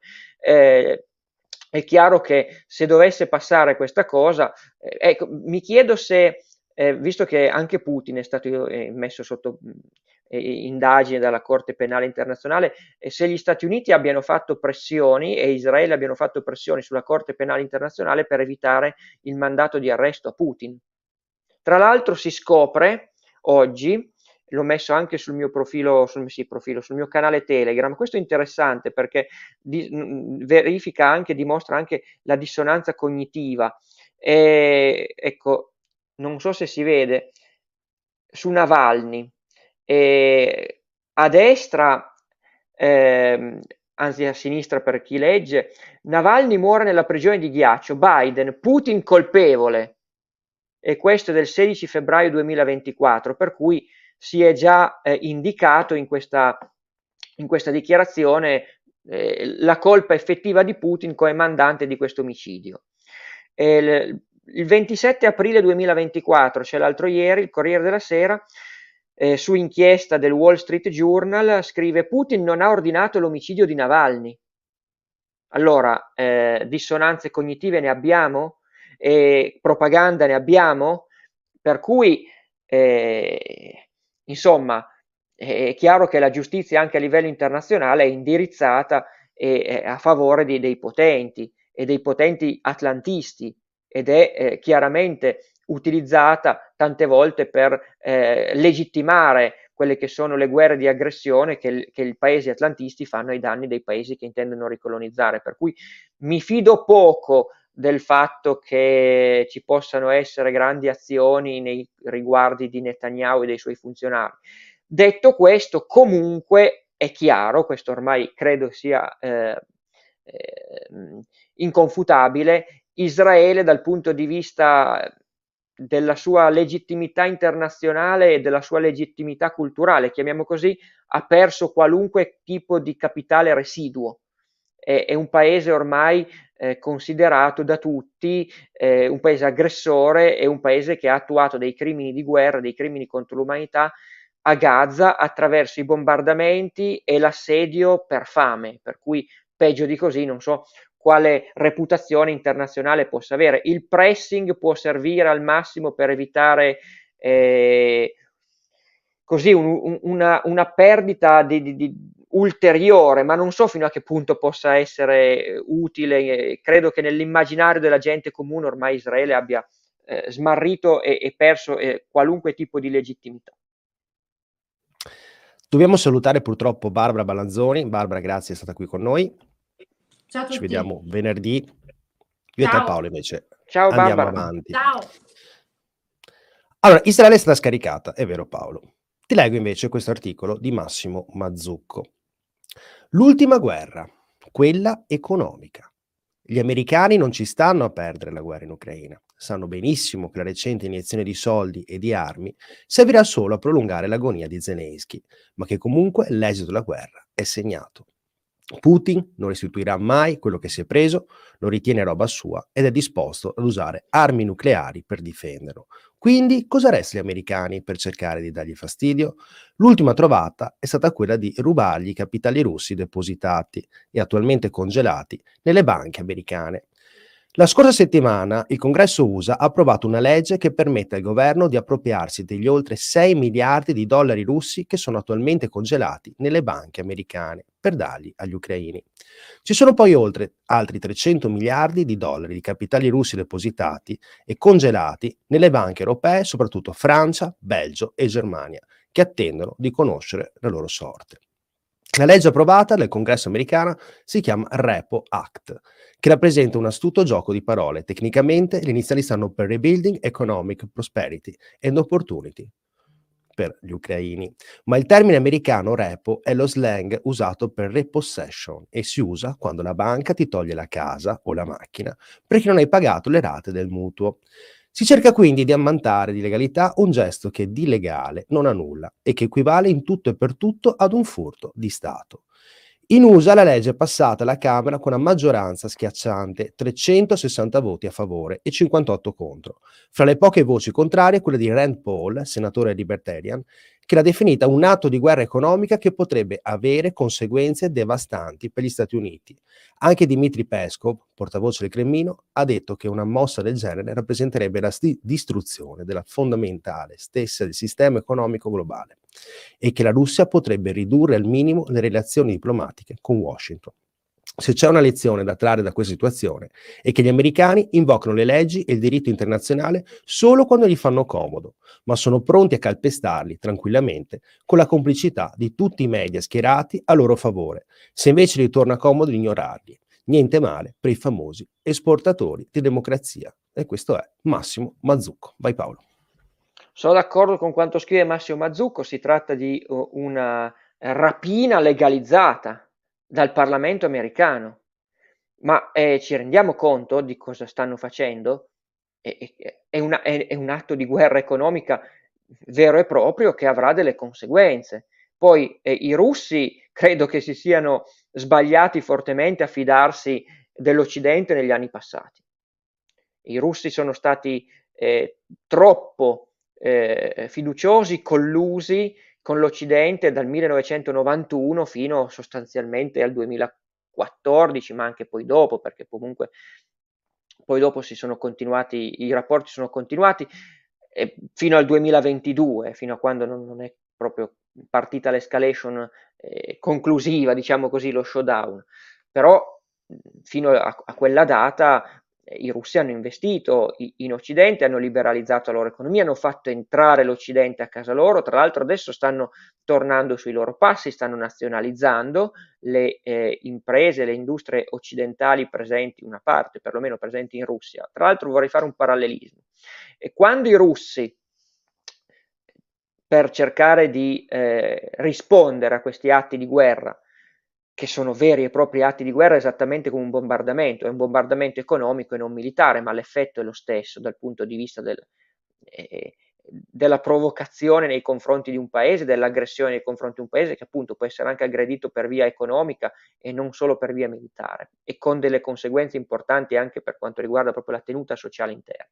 è chiaro che se dovesse passare questa cosa, ecco, mi chiedo se visto che anche Putin è stato messo sotto indagine dalla Corte Penale Internazionale, e se gli Stati Uniti abbiano fatto pressioni e Israele abbiano fatto pressioni sulla Corte Penale Internazionale per evitare il mandato di arresto a Putin. Tra l'altro si scopre oggi, l'ho messo anche sul mio profilo, sul mio canale Telegram, questo è interessante perché verifica anche, dimostra anche la dissonanza cognitiva. Ecco, non so se si vede, su Navalny, a destra, anzi a sinistra per chi legge, Navalny muore nella prigione di ghiaccio, Biden, Putin colpevole, e questo è del 16 febbraio 2024, per cui si è già indicato in questa dichiarazione la colpa effettiva di Putin come mandante di questo omicidio. Il 27 aprile 2024, cioè l'altro ieri, il Corriere della Sera, su inchiesta del Wall Street Journal, scrive: Putin non ha ordinato l'omicidio di Navalny. Allora, dissonanze cognitive ne abbiamo? Propaganda ne abbiamo? Per cui, insomma, è chiaro che la giustizia anche a livello internazionale è indirizzata a favore dei potenti e dei potenti atlantisti, ed è chiaramente utilizzata tante volte per legittimare quelle che sono le guerre di aggressione che i paesi atlantisti fanno ai danni dei paesi che intendono ricolonizzare. Per cui mi fido poco del fatto che ci possano essere grandi azioni nei riguardi di Netanyahu e dei suoi funzionari. Detto questo, comunque è chiaro, questo ormai credo sia inconfutabile, Israele dal punto di vista della sua legittimità internazionale e della sua legittimità culturale, chiamiamo così, ha perso qualunque tipo di capitale residuo. È un paese ormai considerato da tutti un paese aggressore, e un paese che ha attuato dei crimini di guerra, dei crimini contro l'umanità a Gaza attraverso i bombardamenti e l'assedio per fame, per cui peggio di così non so quale reputazione internazionale possa avere. Il pressing può servire al massimo per evitare così una perdita ulteriore, ma non so fino a che punto possa essere utile. Credo che nell'immaginario della gente comune ormai Israele abbia smarrito e perso qualunque tipo di legittimità. Dobbiamo salutare purtroppo Barbara Balanzoni. Barbara, grazie, è stata qui con noi. Ciao a tutti. Ci vediamo venerdì. Io e te, Paolo, invece ciao, andiamo Barbara. avanti. Ciao. Allora, Israele è stata scaricata, è vero Paolo. Ti leggo invece questo articolo di Massimo Mazzucco. L'ultima guerra, quella economica. Gli americani non ci stanno a perdere la guerra in Ucraina. Sanno benissimo che la recente iniezione di soldi e di armi servirà solo a prolungare l'agonia di Zelensky, ma che comunque l'esito della guerra è segnato. Putin non restituirà mai quello che si è preso, lo ritiene roba sua ed è disposto ad usare armi nucleari per difenderlo. Quindi cosa resta agli americani per cercare di dargli fastidio? L'ultima trovata è stata quella di rubargli i capitali russi depositati e attualmente congelati nelle banche americane. La scorsa settimana il Congresso USA ha approvato una legge che permette al governo di appropriarsi degli oltre 6 miliardi di dollari russi che sono attualmente congelati nelle banche americane per darli agli ucraini. Ci sono poi altri 300 miliardi di dollari di capitali russi depositati e congelati nelle banche europee, soprattutto Francia, Belgio e Germania, che attendono di conoscere la loro sorte. La legge approvata dal Congresso americano si chiama Repo Act, che rappresenta un astuto gioco di parole. Tecnicamente le iniziali stanno per Rebuilding Economic Prosperity and Opportunity per gli ucraini, ma il termine americano repo è lo slang usato per repossession e si usa quando la banca ti toglie la casa o la macchina perché non hai pagato le rate del mutuo. Si cerca quindi di ammantare di legalità un gesto che di legale non ha nulla e che equivale in tutto e per tutto ad un furto di Stato. In USA la legge è passata alla Camera con una maggioranza schiacciante, 360 voti a favore e 58 contro. Fra le poche voci contrarie, quella di Rand Paul, senatore libertarian, che l'ha definita un atto di guerra economica che potrebbe avere conseguenze devastanti per gli Stati Uniti. Anche Dmitry Peskov, portavoce del Cremlino, ha detto che una mossa del genere rappresenterebbe la distruzione della fondamentale stessa del sistema economico globale e che la Russia potrebbe ridurre al minimo le relazioni diplomatiche con Washington. Se c'è una lezione da trarre da questa situazione è che gli americani invocano le leggi e il diritto internazionale solo quando gli fanno comodo, ma sono pronti a calpestarli tranquillamente con la complicità di tutti i media schierati a loro favore, se invece gli torna comodo ignorarli. Niente male per i famosi esportatori di democrazia. E questo è Massimo Mazzucco. Vai Paolo. Sono d'accordo con quanto scrive Massimo Mazzucco, si tratta di una rapina legalizzata dal Parlamento americano, ma ci rendiamo conto di cosa stanno facendo? È un atto di guerra economica vero e proprio che avrà delle conseguenze. Poi i russi credo che si siano sbagliati fortemente a fidarsi dell'Occidente negli anni passati. I russi sono stati troppo fiduciosi, collusi con l'Occidente dal 1991 fino sostanzialmente al 2014, ma anche poi dopo, perché comunque poi dopo i rapporti sono continuati fino al 2022, fino a quando non è proprio partita l'escalation conclusiva, diciamo così, lo showdown. Però fino a quella data i russi hanno investito in Occidente, hanno liberalizzato la loro economia, hanno fatto entrare l'Occidente a casa loro, tra l'altro adesso stanno tornando sui loro passi, stanno nazionalizzando le imprese, le industrie occidentali presenti, una parte perlomeno presenti in Russia. Tra l'altro vorrei fare un parallelismo. E quando i russi, per cercare di rispondere a questi atti di guerra, che sono veri e propri atti di guerra esattamente come un bombardamento, è un bombardamento economico e non militare, ma l'effetto è lo stesso dal punto di vista della provocazione nei confronti di un paese, dell'aggressione nei confronti di un paese che appunto può essere anche aggredito per via economica e non solo per via militare, e con delle conseguenze importanti anche per quanto riguarda proprio la tenuta sociale interna.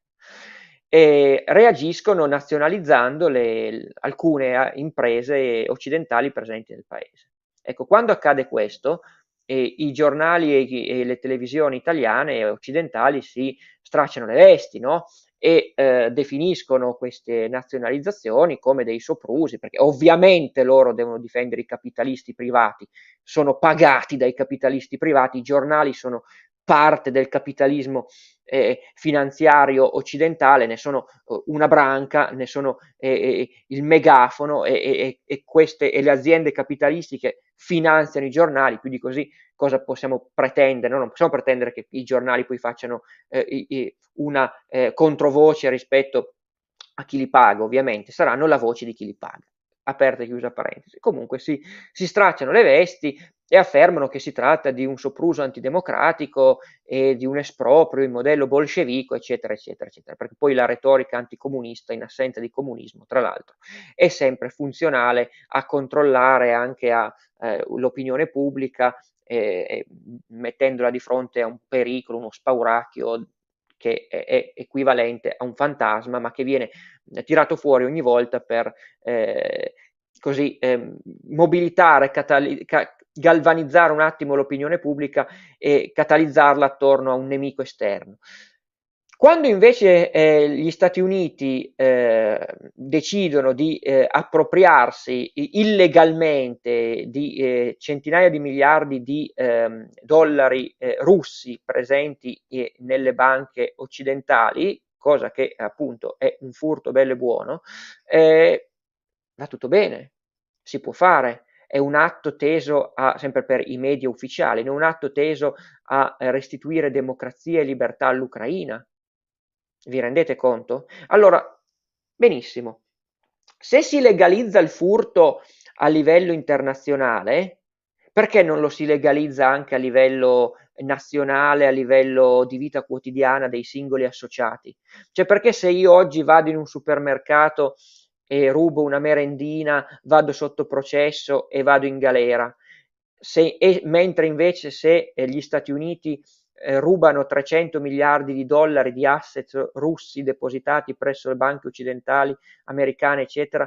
E reagiscono nazionalizzando alcune imprese occidentali presenti nel paese. Ecco, quando accade questo, i giornali e le televisioni italiane e occidentali si stracciano le vesti, no? E definiscono queste nazionalizzazioni come dei soprusi, perché ovviamente loro devono difendere i capitalisti privati, sono pagati dai capitalisti privati, i giornali sono parte del capitalismo finanziario occidentale, ne sono una branca, ne sono il megafono e le aziende capitalistiche finanziano i giornali, quindi così cosa possiamo pretendere? No? Non possiamo pretendere che i giornali poi facciano una controvoce rispetto a chi li paga, ovviamente, saranno la voce di chi li paga. Aperta e chiusa parentesi. Comunque si stracciano le vesti e affermano che si tratta di un sopruso antidemocratico e di un esproprio in modello bolscevico, eccetera, eccetera, eccetera, perché poi la retorica anticomunista, in assenza di comunismo, tra l'altro, è sempre funzionale a controllare anche l'opinione pubblica, mettendola di fronte a un pericolo, uno spauracchio che è equivalente a un fantasma, ma che viene tirato fuori ogni volta per così mobilitare, galvanizzare un attimo l'opinione pubblica e catalizzarla attorno a un nemico esterno. Quando invece gli Stati Uniti decidono di appropriarsi illegalmente di centinaia di miliardi di dollari russi presenti nelle banche occidentali, cosa che appunto è un furto bello e buono, va tutto bene, si può fare. È un atto teso sempre per i media ufficiali, è un atto teso a restituire democrazia e libertà all'Ucraina. Vi rendete conto? Allora, benissimo. Se si legalizza il furto a livello internazionale, perché non lo si legalizza anche a livello nazionale, a livello di vita quotidiana dei singoli associati? Cioè, perché se io oggi vado in un supermercato e rubo una merendina, vado sotto processo e vado in galera? mentre invece se gli Stati Uniti rubano 300 miliardi di dollari di asset russi depositati presso le banche occidentali, americane, eccetera,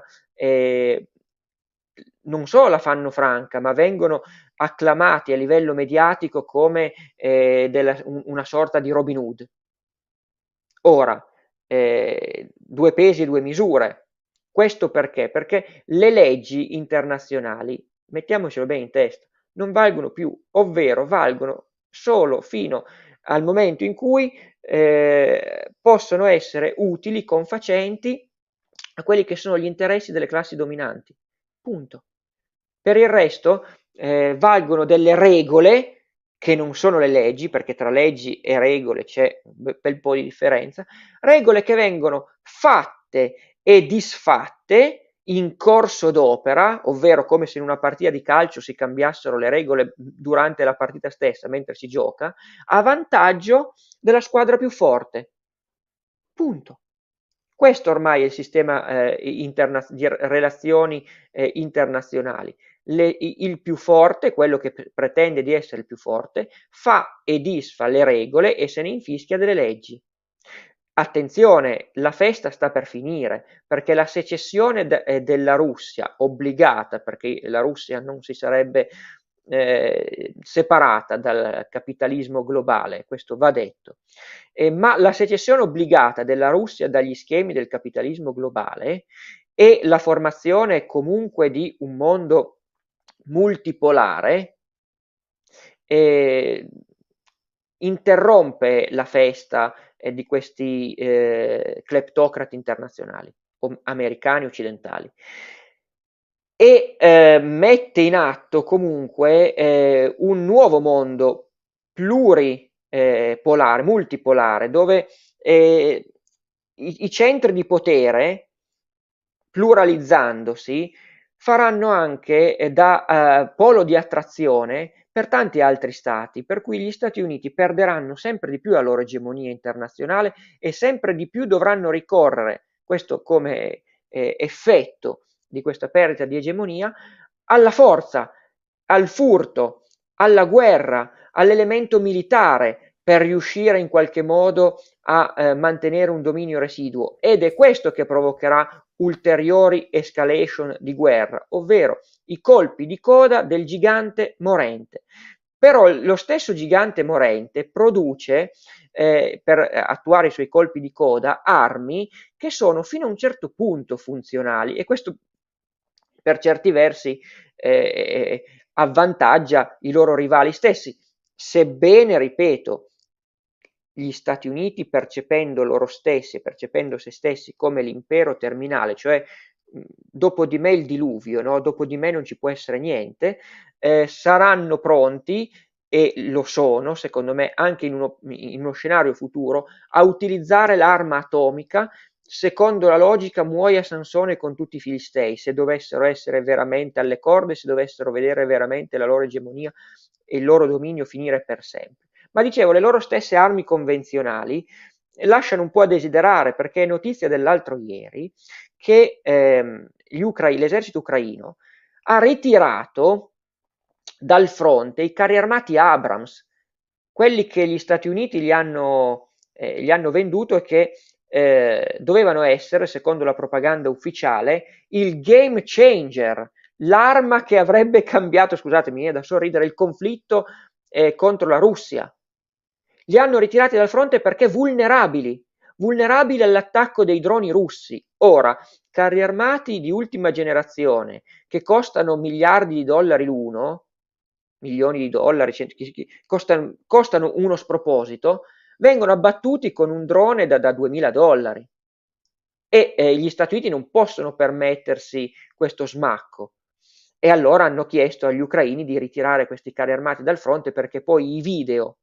non solo la fanno franca, ma vengono acclamati a livello mediatico come una sorta di Robin Hood. Ora, due pesi e due misure. Questo perché? Perché le leggi internazionali, mettiamocelo bene in testa, non valgono più, ovvero valgono solo fino al momento in cui possono essere utili, confacenti a quelli che sono gli interessi delle classi dominanti. Punto. Per il resto valgono delle regole che non sono le leggi, perché tra leggi e regole c'è un bel po' di differenza, regole che vengono fatte e disfatte in corso d'opera, ovvero come se in una partita di calcio si cambiassero le regole durante la partita stessa, mentre si gioca, a vantaggio della squadra più forte. Punto. Questo ormai è il sistema di relazioni internazionali. Il più forte, quello che pretende di essere il più forte, fa e disfa le regole e se ne infischia delle leggi. Attenzione, la festa sta per finire, perché la secessione della Russia, obbligata, perché la Russia non si sarebbe separata dal capitalismo globale, questo va detto, ma la secessione obbligata della Russia dagli schemi del capitalismo globale e la formazione comunque di un mondo multipolare interrompe la festa di questi cleptocrati internazionali, americani occidentali, e mette in atto comunque un nuovo mondo pluripolare, multipolare, dove i centri di potere, pluralizzandosi, faranno anche da polo di attrazione per tanti altri stati, per cui gli Stati Uniti perderanno sempre di più la loro egemonia internazionale e sempre di più dovranno ricorrere, questo come effetto di questa perdita di egemonia, alla forza, al furto, alla guerra, all'elemento militare per riuscire in qualche modo a mantenere un dominio residuo, ed è questo che provocherà ulteriori escalation di guerra, ovvero i colpi di coda del gigante morente. Però lo stesso gigante morente produce per attuare i suoi colpi di coda armi che sono fino a un certo punto funzionali, e questo per certi versi avvantaggia i loro rivali stessi, sebbene, ripeto, gli Stati Uniti, percependo loro stessi e percependo se stessi come l'impero terminale, cioè dopo di me il diluvio, no? Dopo di me non ci può essere niente, saranno pronti, e lo sono secondo me anche in uno scenario futuro, a utilizzare l'arma atomica secondo la logica muoia Sansone con tutti i filistei, se dovessero essere veramente alle corde, se dovessero vedere veramente la loro egemonia e il loro dominio finire per sempre. Ma dicevo, le loro stesse armi convenzionali lasciano un po' a desiderare, perché è notizia dell'altro ieri che l'esercito ucraino ha ritirato dal fronte i carri armati Abrams, quelli che gli Stati Uniti gli hanno venduto e che dovevano essere, secondo la propaganda ufficiale, il game changer, l'arma che avrebbe cambiato, scusatemi, viene da sorridere, il conflitto contro la Russia. Li hanno ritirati dal fronte perché vulnerabili all'attacco dei droni russi. Ora, carri armati di ultima generazione che costano miliardi di dollari l'uno, milioni di dollari, costano uno sproposito, vengono abbattuti con un drone da $2000 e gli Stati Uniti non possono permettersi questo smacco, e allora hanno chiesto agli ucraini di ritirare questi carri armati dal fronte, perché poi i video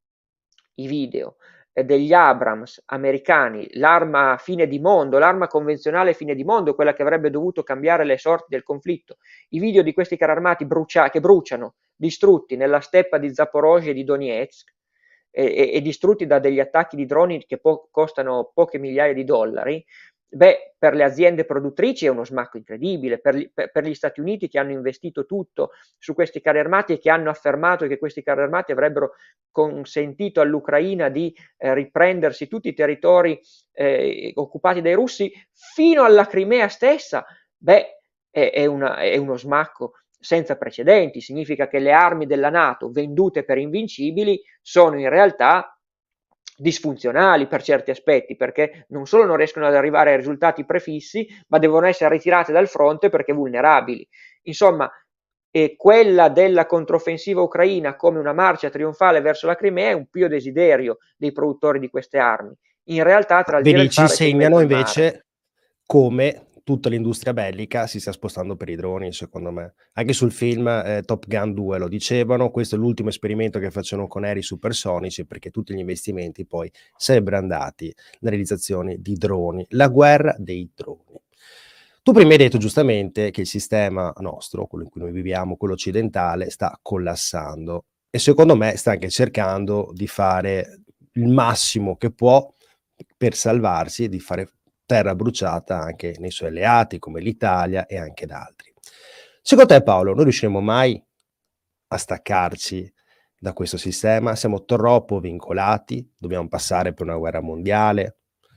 degli Abrams americani, l'arma fine di mondo, l'arma convenzionale fine di mondo, quella che avrebbe dovuto cambiare le sorti del conflitto, i video di questi carri armati che bruciano, distrutti nella steppa di Zaporozhye e di Donetsk, e distrutti da degli attacchi di droni che costano poche migliaia di dollari, beh, per le aziende produttrici è uno smacco incredibile, per gli Stati Uniti che hanno investito tutto su questi carri armati e che hanno affermato che questi carri armati avrebbero consentito all'Ucraina di riprendersi tutti i territori occupati dai russi fino alla Crimea stessa, beh, è uno smacco senza precedenti. Significa che le armi della NATO vendute per invincibili sono in realtà disfunzionali per certi aspetti, perché non solo non riescono ad arrivare ai risultati prefissi, ma devono essere ritirate dal fronte perché vulnerabili. Insomma, quella della controffensiva ucraina come una marcia trionfale verso la Crimea è un pio desiderio dei produttori di queste armi. In realtà, tra il dire e Vedi, il ci fare c'è di mezzo insegnano il mare. invece come tutta l'industria bellica si stia spostando per i droni, secondo me. Anche sul film Top Gun 2 lo dicevano, questo è l'ultimo esperimento che facevano con aerei supersonici, perché tutti gli investimenti poi sarebbero andati nella realizzazione di droni, la guerra dei droni. Tu prima hai detto giustamente che il sistema nostro, quello in cui noi viviamo, quello occidentale, sta collassando e secondo me sta anche cercando di fare il massimo che può per salvarsi e di fare terra bruciata anche nei suoi alleati come l'Italia e anche da altri. Secondo te, Paolo, noi riusciremo mai a staccarci da questo sistema? Siamo troppo vincolati? Dobbiamo passare per una guerra mondiale?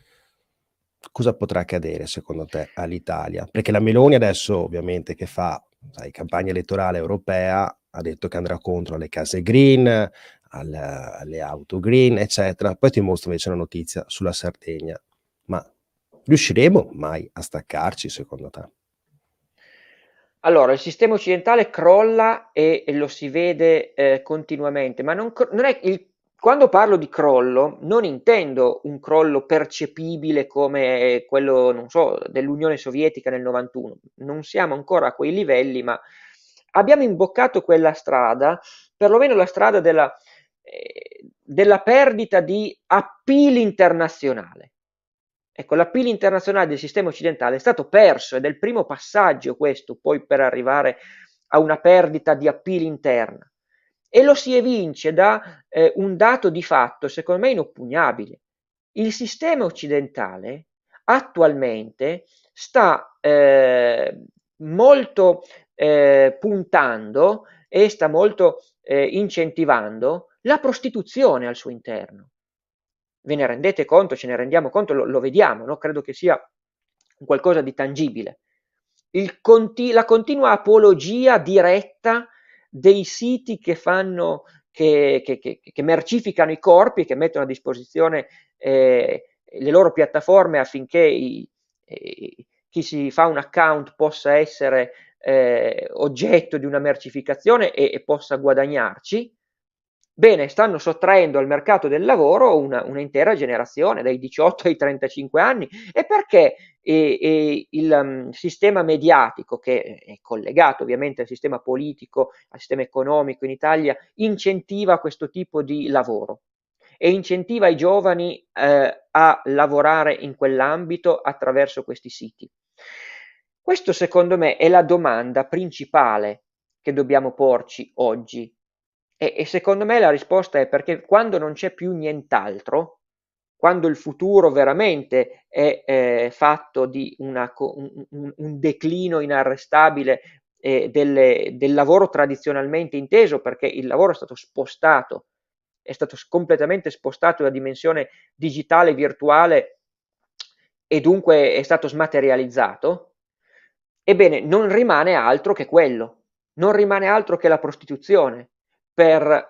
Cosa potrà accadere secondo te all'Italia? Perché la Meloni adesso ovviamente che fa campagna elettorale europea ha detto che andrà contro le case green, alle auto green, eccetera. Poi ti mostro invece una notizia sulla Sardegna. Ma riusciremo mai a staccarci secondo te? Allora, il sistema occidentale crolla e lo si vede continuamente, ma non è quando parlo di crollo non intendo un crollo percepibile come quello, non so, dell'Unione Sovietica nel 91. Non siamo ancora a quei livelli, ma abbiamo imboccato quella strada, perlomeno la strada della perdita di appeal internazionale. Ecco, l'appeal internazionale del sistema occidentale è stato perso ed è il primo passaggio questo, poi per arrivare a una perdita di appeal interna. E lo si evince da un dato di fatto, secondo me inoppugnabile. Il sistema occidentale attualmente sta molto puntando e sta molto incentivando la prostituzione al suo interno. Ve ne rendete conto, ce ne rendiamo conto, lo vediamo, no? Credo che sia qualcosa di tangibile. La continua apologia diretta dei siti che fanno, che mercificano i corpi, che mettono a disposizione le loro piattaforme affinché chi si fa un account possa essere oggetto di una mercificazione e possa guadagnarci. Bene, stanno sottraendo al mercato del lavoro una intera generazione, dai 18 ai 35 anni. E perché il sistema mediatico, che è collegato ovviamente al sistema politico, al sistema economico in Italia, incentiva questo tipo di lavoro e incentiva i giovani a lavorare in quell'ambito attraverso questi siti? Questo secondo me è la domanda principale che dobbiamo porci oggi. E secondo me la risposta è perché quando non c'è più nient'altro, quando il futuro veramente è fatto di un declino inarrestabile del lavoro tradizionalmente inteso, perché il lavoro è stato spostato, è stato completamente spostato da dimensione digitale, virtuale e dunque è stato smaterializzato, ebbene non rimane altro che quello, non rimane altro che la prostituzione per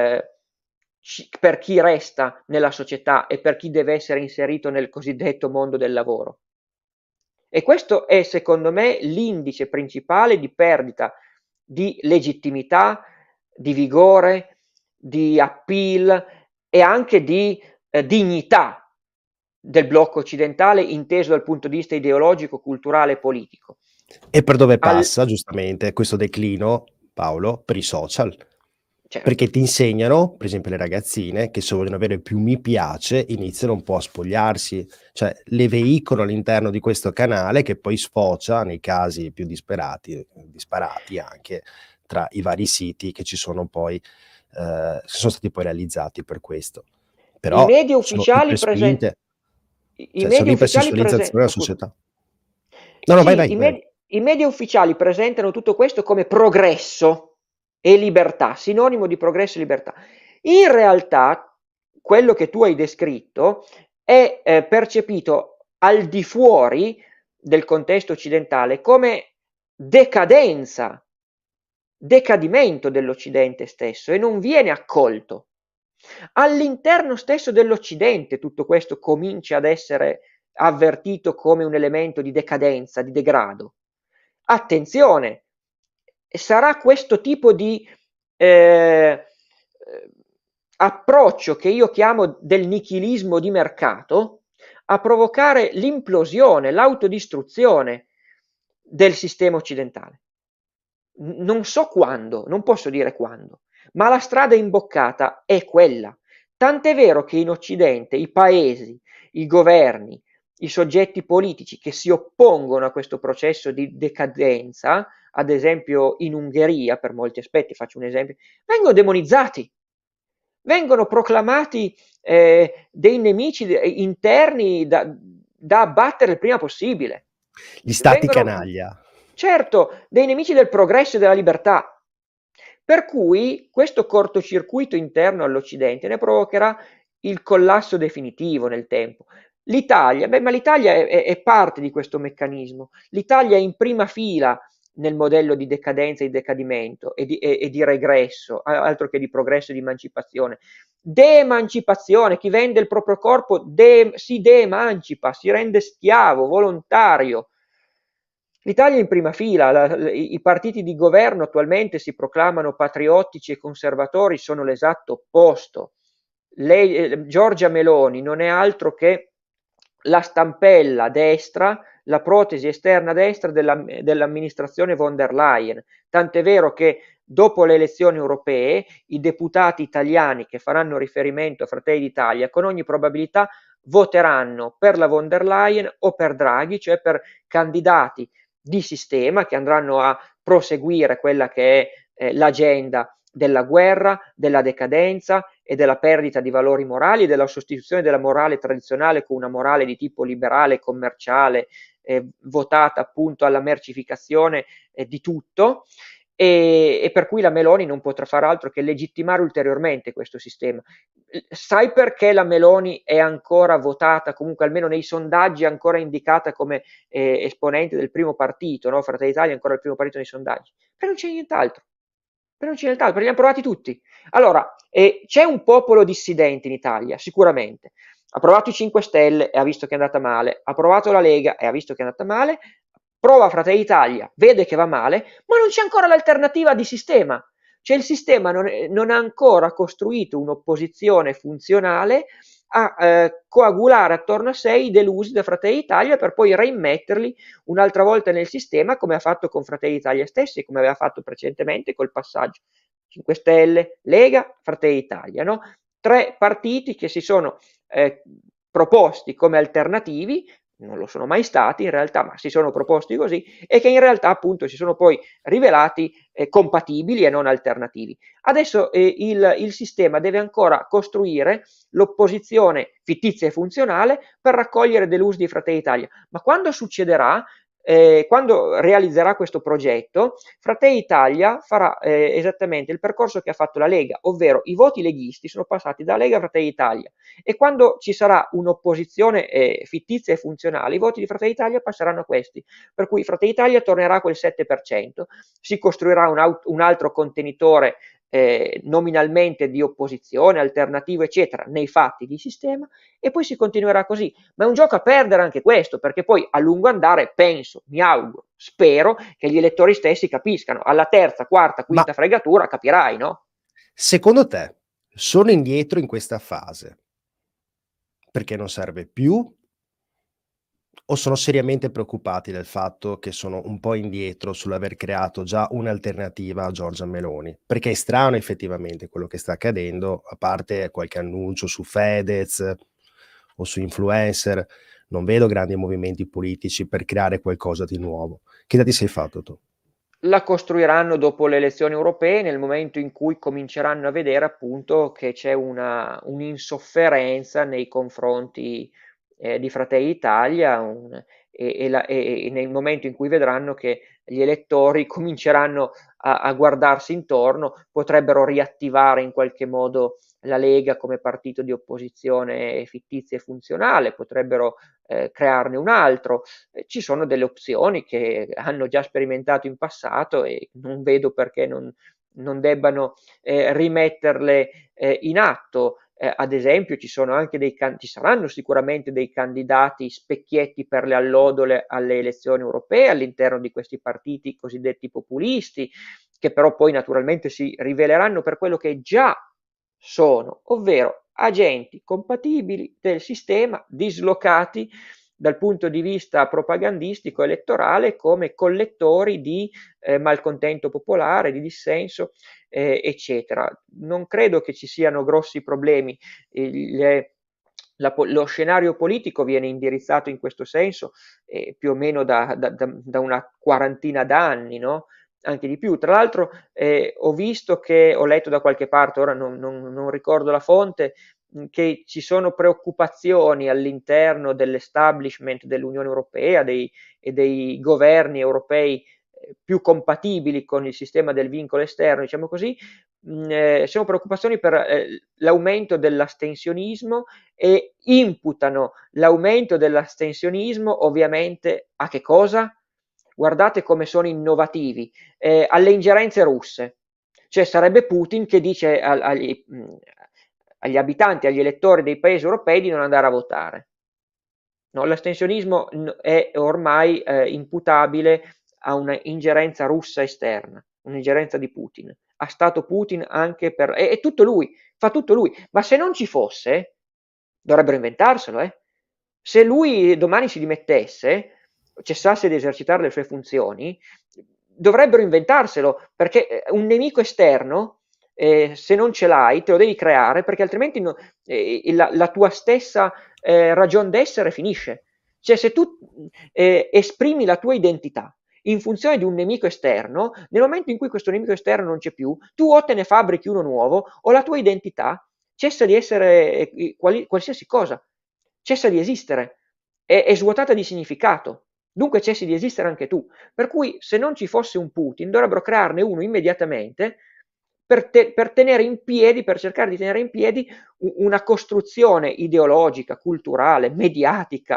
chi resta nella società e per chi deve essere inserito nel cosiddetto mondo del lavoro. E questo è secondo me l'indice principale di perdita di legittimità, di vigore, di appeal e anche di dignità del blocco occidentale inteso dal punto di vista ideologico, culturale e politico. E per dove passa giustamente questo declino, Paolo? Per i social. Certo. Perché ti insegnano, per esempio le ragazzine, che se vogliono avere più mi piace, iniziano un po' a spogliarsi, cioè le veicolano all'interno di questo canale che poi sfocia nei casi più disparati anche tra i vari siti che ci sono poi, sono stati poi realizzati per questo. Però i media sono ufficiali iperspinte. I Cioè, media ufficiali l'ipersessualizzazione della scusa. società. No, vai, Sì, vai, vai. i media ufficiali presentano tutto questo come progresso e libertà, sinonimo di progresso e libertà. In realtà, quello che tu hai descritto è percepito al di fuori del contesto occidentale come decadenza, decadimento dell'Occidente stesso e non viene accolto. All'interno stesso dell'Occidente tutto questo comincia ad essere avvertito come un elemento di decadenza, di degrado. Attenzione, sarà questo tipo di eh, approccio che io chiamo del nichilismo di mercato a provocare l'implosione, l'autodistruzione del sistema occidentale. Non so quando, non posso dire quando, ma la strada imboccata è quella. Tant'è vero che in Occidente i paesi, i governi, i soggetti politici che si oppongono a questo processo di decadenza, ad esempio in Ungheria, per molti aspetti, faccio un esempio, vengono demonizzati, vengono proclamati dei nemici interni da abbattere il prima possibile. Gli stati Vengono, canaglia. certo, dei nemici del progresso e della libertà. Per cui questo cortocircuito interno all'Occidente ne provocherà il collasso definitivo nel tempo. L'Italia, ma l'Italia è parte di questo meccanismo. L'Italia è in prima fila nel modello di decadenza e di decadimento e di regresso, altro che di progresso e di emancipazione. De-emancipazione, chi vende il proprio corpo si de-emancipa, si rende schiavo, volontario. L'Italia è in prima fila, i partiti di governo attualmente si proclamano patriottici e conservatori, sono l'esatto opposto. Giorgia Meloni non è altro che la stampella destra, la protesi esterna destra dell'amministrazione von der Leyen. Tant'è vero che dopo le elezioni europee i deputati italiani che faranno riferimento a Fratelli d'Italia con ogni probabilità voteranno per la von der Leyen o per Draghi, cioè per candidati di sistema che andranno a proseguire quella che è l'agenda della guerra, della decadenza e della perdita di valori morali e della sostituzione della morale tradizionale con una morale di tipo liberale, commerciale, votata appunto alla mercificazione di tutto. E per cui la Meloni non potrà fare altro che legittimare ulteriormente questo sistema. Sai perché la Meloni è ancora votata, comunque almeno nei sondaggi è ancora indicata come esponente del primo partito, no? Fratelli d'Italia è ancora il primo partito nei sondaggi? Perché non c'è nient'altro. Perché non c'è nient'altro, perché li hanno provati tutti. Allora, c'è un popolo dissidente in Italia, sicuramente. Ha provato i 5 Stelle e ha visto che è andata male, ha provato la Lega e ha visto che è andata male, prova Fratelli d'Italia, vede che va male, ma non c'è ancora l'alternativa di sistema. Cioè il sistema non ha ancora costruito un'opposizione funzionale a coagulare attorno a sé i delusi da Fratelli d'Italia per poi reimmetterli un'altra volta nel sistema come ha fatto con Fratelli d'Italia stessi e come aveva fatto precedentemente col passaggio 5 Stelle, Lega, Fratelli d'Italia, no? 3 partiti che si sono proposti come alternativi, non lo sono mai stati in realtà, ma si sono proposti così e che in realtà appunto si sono poi rivelati compatibili e non alternativi. Adesso il sistema deve ancora costruire l'opposizione fittizia e funzionale per raccogliere delusi di Fratelli d'Italia, ma quando succederà, quando realizzerà questo progetto, Fratelli d'Italia farà esattamente il percorso che ha fatto la Lega, ovvero i voti leghisti sono passati da Lega a Fratelli d'Italia e quando ci sarà un'opposizione fittizia e funzionale, i voti di Fratelli d'Italia passeranno a questi, per cui Fratelli d'Italia tornerà a quel 7%, si costruirà un altro contenitore nominalmente di opposizione, alternativo, eccetera, nei fatti di sistema e poi si continuerà così. Ma è un gioco a perdere anche questo, perché poi a lungo andare penso, mi auguro, spero che gli elettori stessi capiscano. Alla terza, quarta, quinta fregatura capirai, no? Secondo te sono indietro in questa fase perché non serve più? O sono seriamente preoccupati del fatto che sono un po' indietro sull'aver creato già un'alternativa a Giorgia Meloni? Perché è strano effettivamente quello che sta accadendo, a parte qualche annuncio su Fedez o su influencer, non vedo grandi movimenti politici per creare qualcosa di nuovo. Che dati sei fatto tu? La costruiranno dopo le elezioni europee, nel momento in cui cominceranno a vedere appunto che c'è un'insofferenza nei confronti di Fratelli d'Italia, e nel momento in cui vedranno che gli elettori cominceranno a guardarsi intorno, potrebbero riattivare in qualche modo la Lega come partito di opposizione fittizia e funzionale, potrebbero crearne un altro. Ci sono delle opzioni che hanno già sperimentato in passato e non vedo perché non debbano rimetterle in atto. Ad esempio ci saranno sicuramente dei candidati specchietti per le allodole alle elezioni europee all'interno di questi partiti cosiddetti populisti, che però poi naturalmente si riveleranno per quello che già sono, ovvero agenti compatibili del sistema, dislocati dal punto di vista propagandistico elettorale come collettori di malcontento popolare, di dissenso, eccetera. Non credo che ci siano grossi problemi. Lo scenario politico viene indirizzato in questo senso più o meno da una quarantina d'anni, no? Anche di più. Tra l'altro ho letto da qualche parte, ora non ricordo la fonte, che ci sono preoccupazioni all'interno dell'establishment dell'Unione Europea e dei governi europei più compatibili con il sistema del vincolo esterno, diciamo così, sono preoccupazioni per l'aumento dell'astensionismo e imputano l'aumento dell'astensionismo ovviamente a che cosa? Guardate come sono innovativi, alle ingerenze russe. Cioè sarebbe Putin che dice agli abitanti, agli elettori dei paesi europei di non andare a votare. No, l'astensionismo è ormai imputabile a una ingerenza russa esterna, un'ingerenza di Putin. Ha stato Putin anche per... È tutto lui, fa tutto lui. Ma se non ci fosse, dovrebbero inventarselo, eh? Se lui domani si dimettesse, cessasse di esercitare le sue funzioni, dovrebbero inventarselo, perché un nemico esterno, se non ce l'hai, te lo devi creare, perché altrimenti la tua stessa ragion d'essere finisce. Cioè se tu esprimi la tua identità in funzione di un nemico esterno, nel momento in cui questo nemico esterno non c'è più, tu o te ne fabbrichi uno nuovo o la tua identità cessa di essere qualsiasi cosa, cessa di esistere, è svuotata di significato. Dunque cessi di esistere anche tu. Per cui se non ci fosse un Putin, dovrebbero crearne uno immediatamente per tenere in piedi, per cercare di tenere in piedi una costruzione ideologica, culturale, mediatica,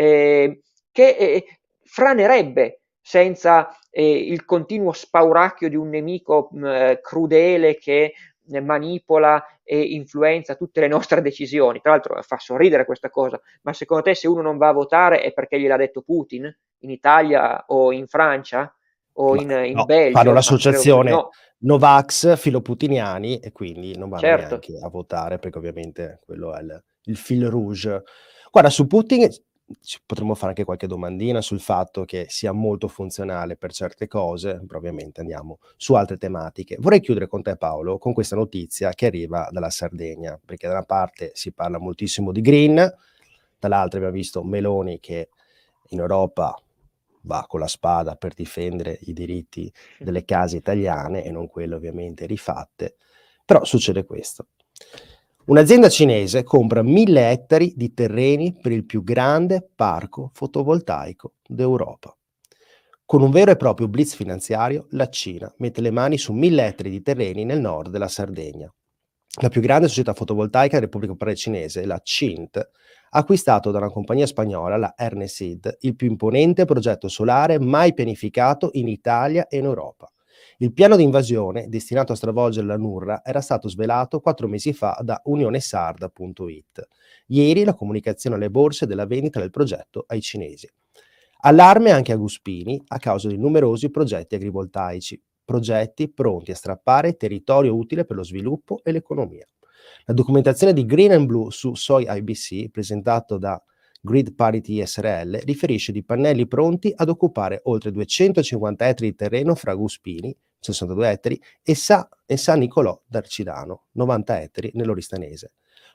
che franerebbe senza il continuo spauracchio di un nemico crudele che manipola e influenza tutte le nostre decisioni. Tra l'altro fa sorridere questa cosa, ma secondo te se uno non va a votare è perché gliel'ha detto Putin in Italia o in Francia o in No, fanno Belgio? Credo proprio di l'associazione no. Novax filoputiniani e quindi non vanno Certo. neanche a votare perché ovviamente quello è il fil rouge. Guarda, su Putin potremmo fare anche qualche domandina sul fatto che sia molto funzionale per certe cose, però ovviamente andiamo su altre tematiche. Vorrei chiudere con te, Paolo, con questa notizia che arriva dalla Sardegna, perché da una parte si parla moltissimo di green, dall'altra abbiamo visto Meloni che in Europa va con la spada per difendere i diritti delle case italiane e non quelle ovviamente rifatte, però succede questo. Un'azienda cinese compra 1000 ettari di terreni per il più grande parco fotovoltaico d'Europa. Con un vero e proprio blitz finanziario, la Cina mette le mani su 1000 ettari di terreni nel nord della Sardegna. La più grande società fotovoltaica della Repubblica Popolare Cinese, la CINT, ha acquistato da una compagnia spagnola, la Ernesid, il più imponente progetto solare mai pianificato in Italia e in Europa. Il piano di invasione, destinato a stravolgere la Nurra, era stato svelato 4 mesi fa da unionesarda.it. Ieri la comunicazione alle borse della vendita del progetto ai cinesi. Allarme anche a Guspini a causa di numerosi progetti agrivoltaici, progetti pronti a strappare territorio utile per lo sviluppo e l'economia. La documentazione di Green and Blue su Soi IBC, presentato da Grid Parity SRL, riferisce di pannelli pronti ad occupare oltre 250 ettari di terreno fra Guspini, 62 ettari, e San Nicolò d'Arcidano, 90 ettari nell'Oristanese.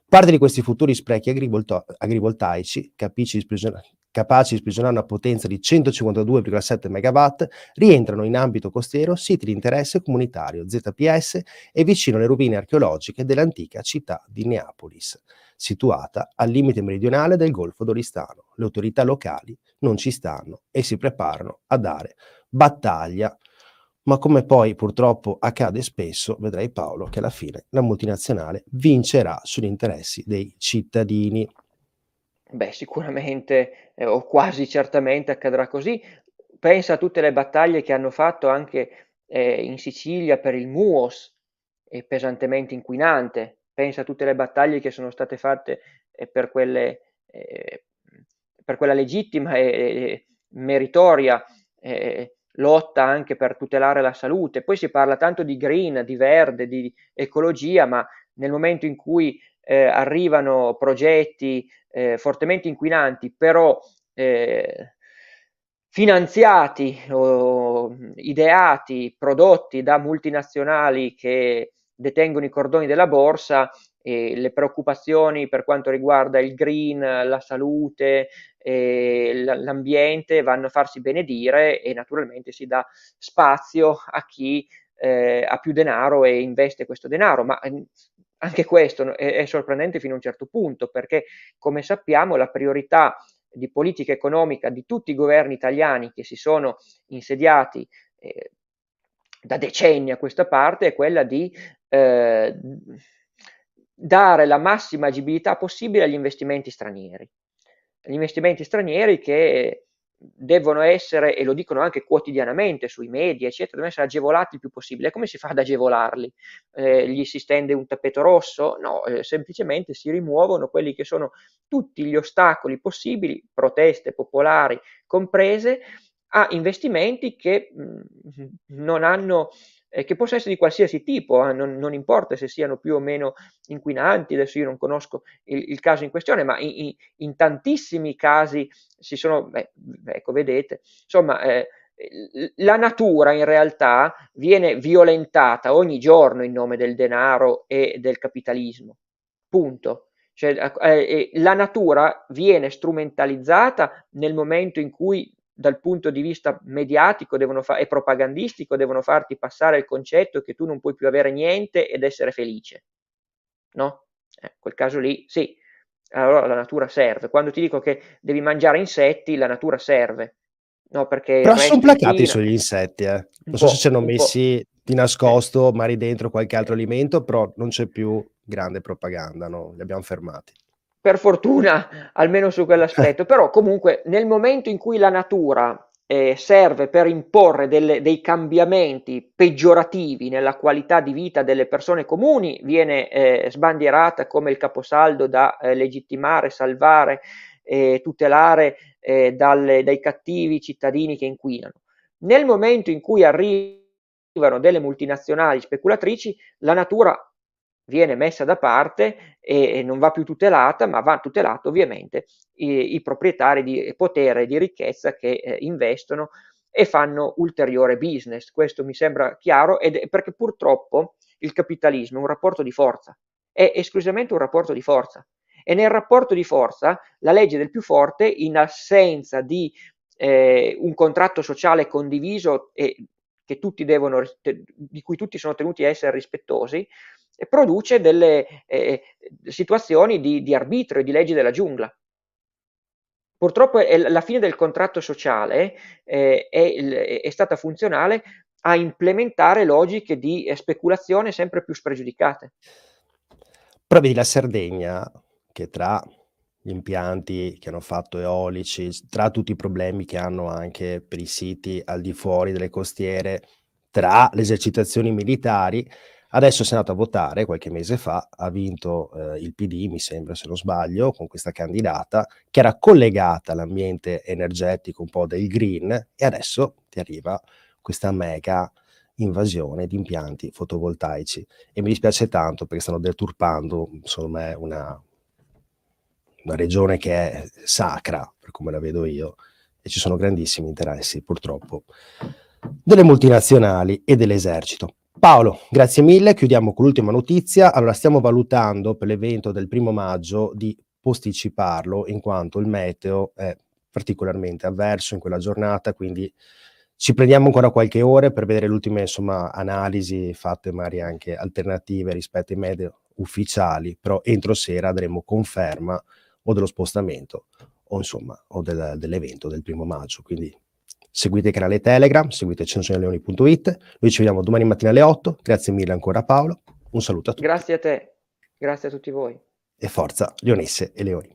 Parte di questi futuri sprechi agrivoltaici, capaci di sprigionare una potenza di 152,7 MW, rientrano in ambito costiero siti di interesse comunitario ZPS e vicino alle rovine archeologiche dell'antica città di Neapolis, situata al limite meridionale del Golfo d'Oristano. Le autorità locali non ci stanno e si preparano a dare battaglia. Ma come poi purtroppo accade spesso, vedrai Paolo, che alla fine la multinazionale vincerà sugli interessi dei cittadini. Beh, sicuramente o quasi certamente accadrà così. Pensa a tutte le battaglie che hanno fatto anche in Sicilia per il MUOS, pesantemente inquinante. Pensa a tutte le battaglie che sono state fatte per quella legittima e meritoria lotta anche per tutelare la salute. Poi si parla tanto di green, di verde, di ecologia, ma nel momento in cui arrivano progetti fortemente inquinanti, però finanziati o ideati, prodotti da multinazionali che detengono i cordoni della borsa, e le preoccupazioni per quanto riguarda il green, la salute, l'ambiente vanno a farsi benedire, e naturalmente si dà spazio a chi ha più denaro e investe questo denaro, ma anche questo è sorprendente fino a un certo punto, perché come sappiamo la priorità di politica economica di tutti i governi italiani che si sono insediati da decenni a questa parte è quella di dare la massima agibilità possibile agli investimenti stranieri. Gli investimenti stranieri che devono essere, e lo dicono anche quotidianamente sui media, eccetera, devono essere agevolati il più possibile. Come si fa ad agevolarli? Gli si stende un tappeto rosso? No, semplicemente si rimuovono quelli che sono tutti gli ostacoli possibili, proteste popolari comprese, a investimenti che non hanno, che possono essere di qualsiasi tipo, non importa se siano più o meno inquinanti. Adesso io non conosco il caso in questione, ma in tantissimi casi si sono, ecco, vedete, insomma, la natura in realtà viene violentata ogni giorno in nome del denaro e del capitalismo, punto. Cioè, la natura viene strumentalizzata nel momento in cui dal punto di vista mediatico e propagandistico devono farti passare il concetto che tu non puoi più avere niente ed essere felice, no? Quel caso lì sì, allora la natura serve. Quando ti dico che devi mangiare insetti, la natura serve, no? Perché il Però sono resto placati inquina. sugli insetti, Non so se ci hanno messi di nascosto, magari dentro qualche altro alimento, però non c'è più grande propaganda, no? Li abbiamo fermati. Per fortuna, almeno su quell'aspetto, però comunque nel momento in cui la natura serve per imporre dei cambiamenti peggiorativi nella qualità di vita delle persone comuni, viene sbandierata come il caposaldo da legittimare, salvare, tutelare dai cattivi cittadini che inquinano. Nel momento in cui arrivano delle multinazionali speculatrici, la natura viene messa da parte e non va più tutelata, ma va tutelato ovviamente i proprietari di potere e di ricchezza che investono e fanno ulteriore business. Questo mi sembra chiaro, perché purtroppo il capitalismo è un rapporto di forza, è esclusivamente un rapporto di forza, e nel rapporto di forza la legge del più forte, in assenza di un contratto sociale condiviso e che tutti di cui tutti sono tenuti a essere rispettosi, e produce delle situazioni di arbitrio e di leggi della giungla. Purtroppo la fine del contratto sociale è stata funzionale a implementare logiche di speculazione sempre più spregiudicate. Però vedi la Sardegna, che tra gli impianti che hanno fatto eolici, tra tutti i problemi che hanno anche per i siti al di fuori delle costiere, tra le esercitazioni militari, adesso si è andato a votare qualche mese fa, ha vinto il PD, mi sembra, se non sbaglio, con questa candidata che era collegata all'ambiente energetico, un po' del green, e adesso ti arriva questa mega invasione di impianti fotovoltaici. E mi dispiace tanto perché stanno deturpando, secondo me, una regione che è sacra, per come la vedo io, e ci sono grandissimi interessi, purtroppo, delle multinazionali e dell'esercito. Paolo, grazie mille. Chiudiamo con l'ultima notizia. Allora, stiamo valutando per l'evento del 1° maggio di posticiparlo, in quanto il meteo è particolarmente avverso in quella giornata, quindi ci prendiamo ancora qualche ora per vedere le ultime, insomma, analisi fatte, magari anche alternative rispetto ai meteo ufficiali, però entro sera avremo conferma o dello spostamento o insomma o dell'evento del 1° maggio. Quindi seguite il canale Telegram, seguite censognaleoni.it. Noi ci vediamo domani mattina alle 8. Grazie mille ancora Paolo, un saluto a tutti. Grazie a te, grazie a tutti voi. E forza Leonesse e Leoni.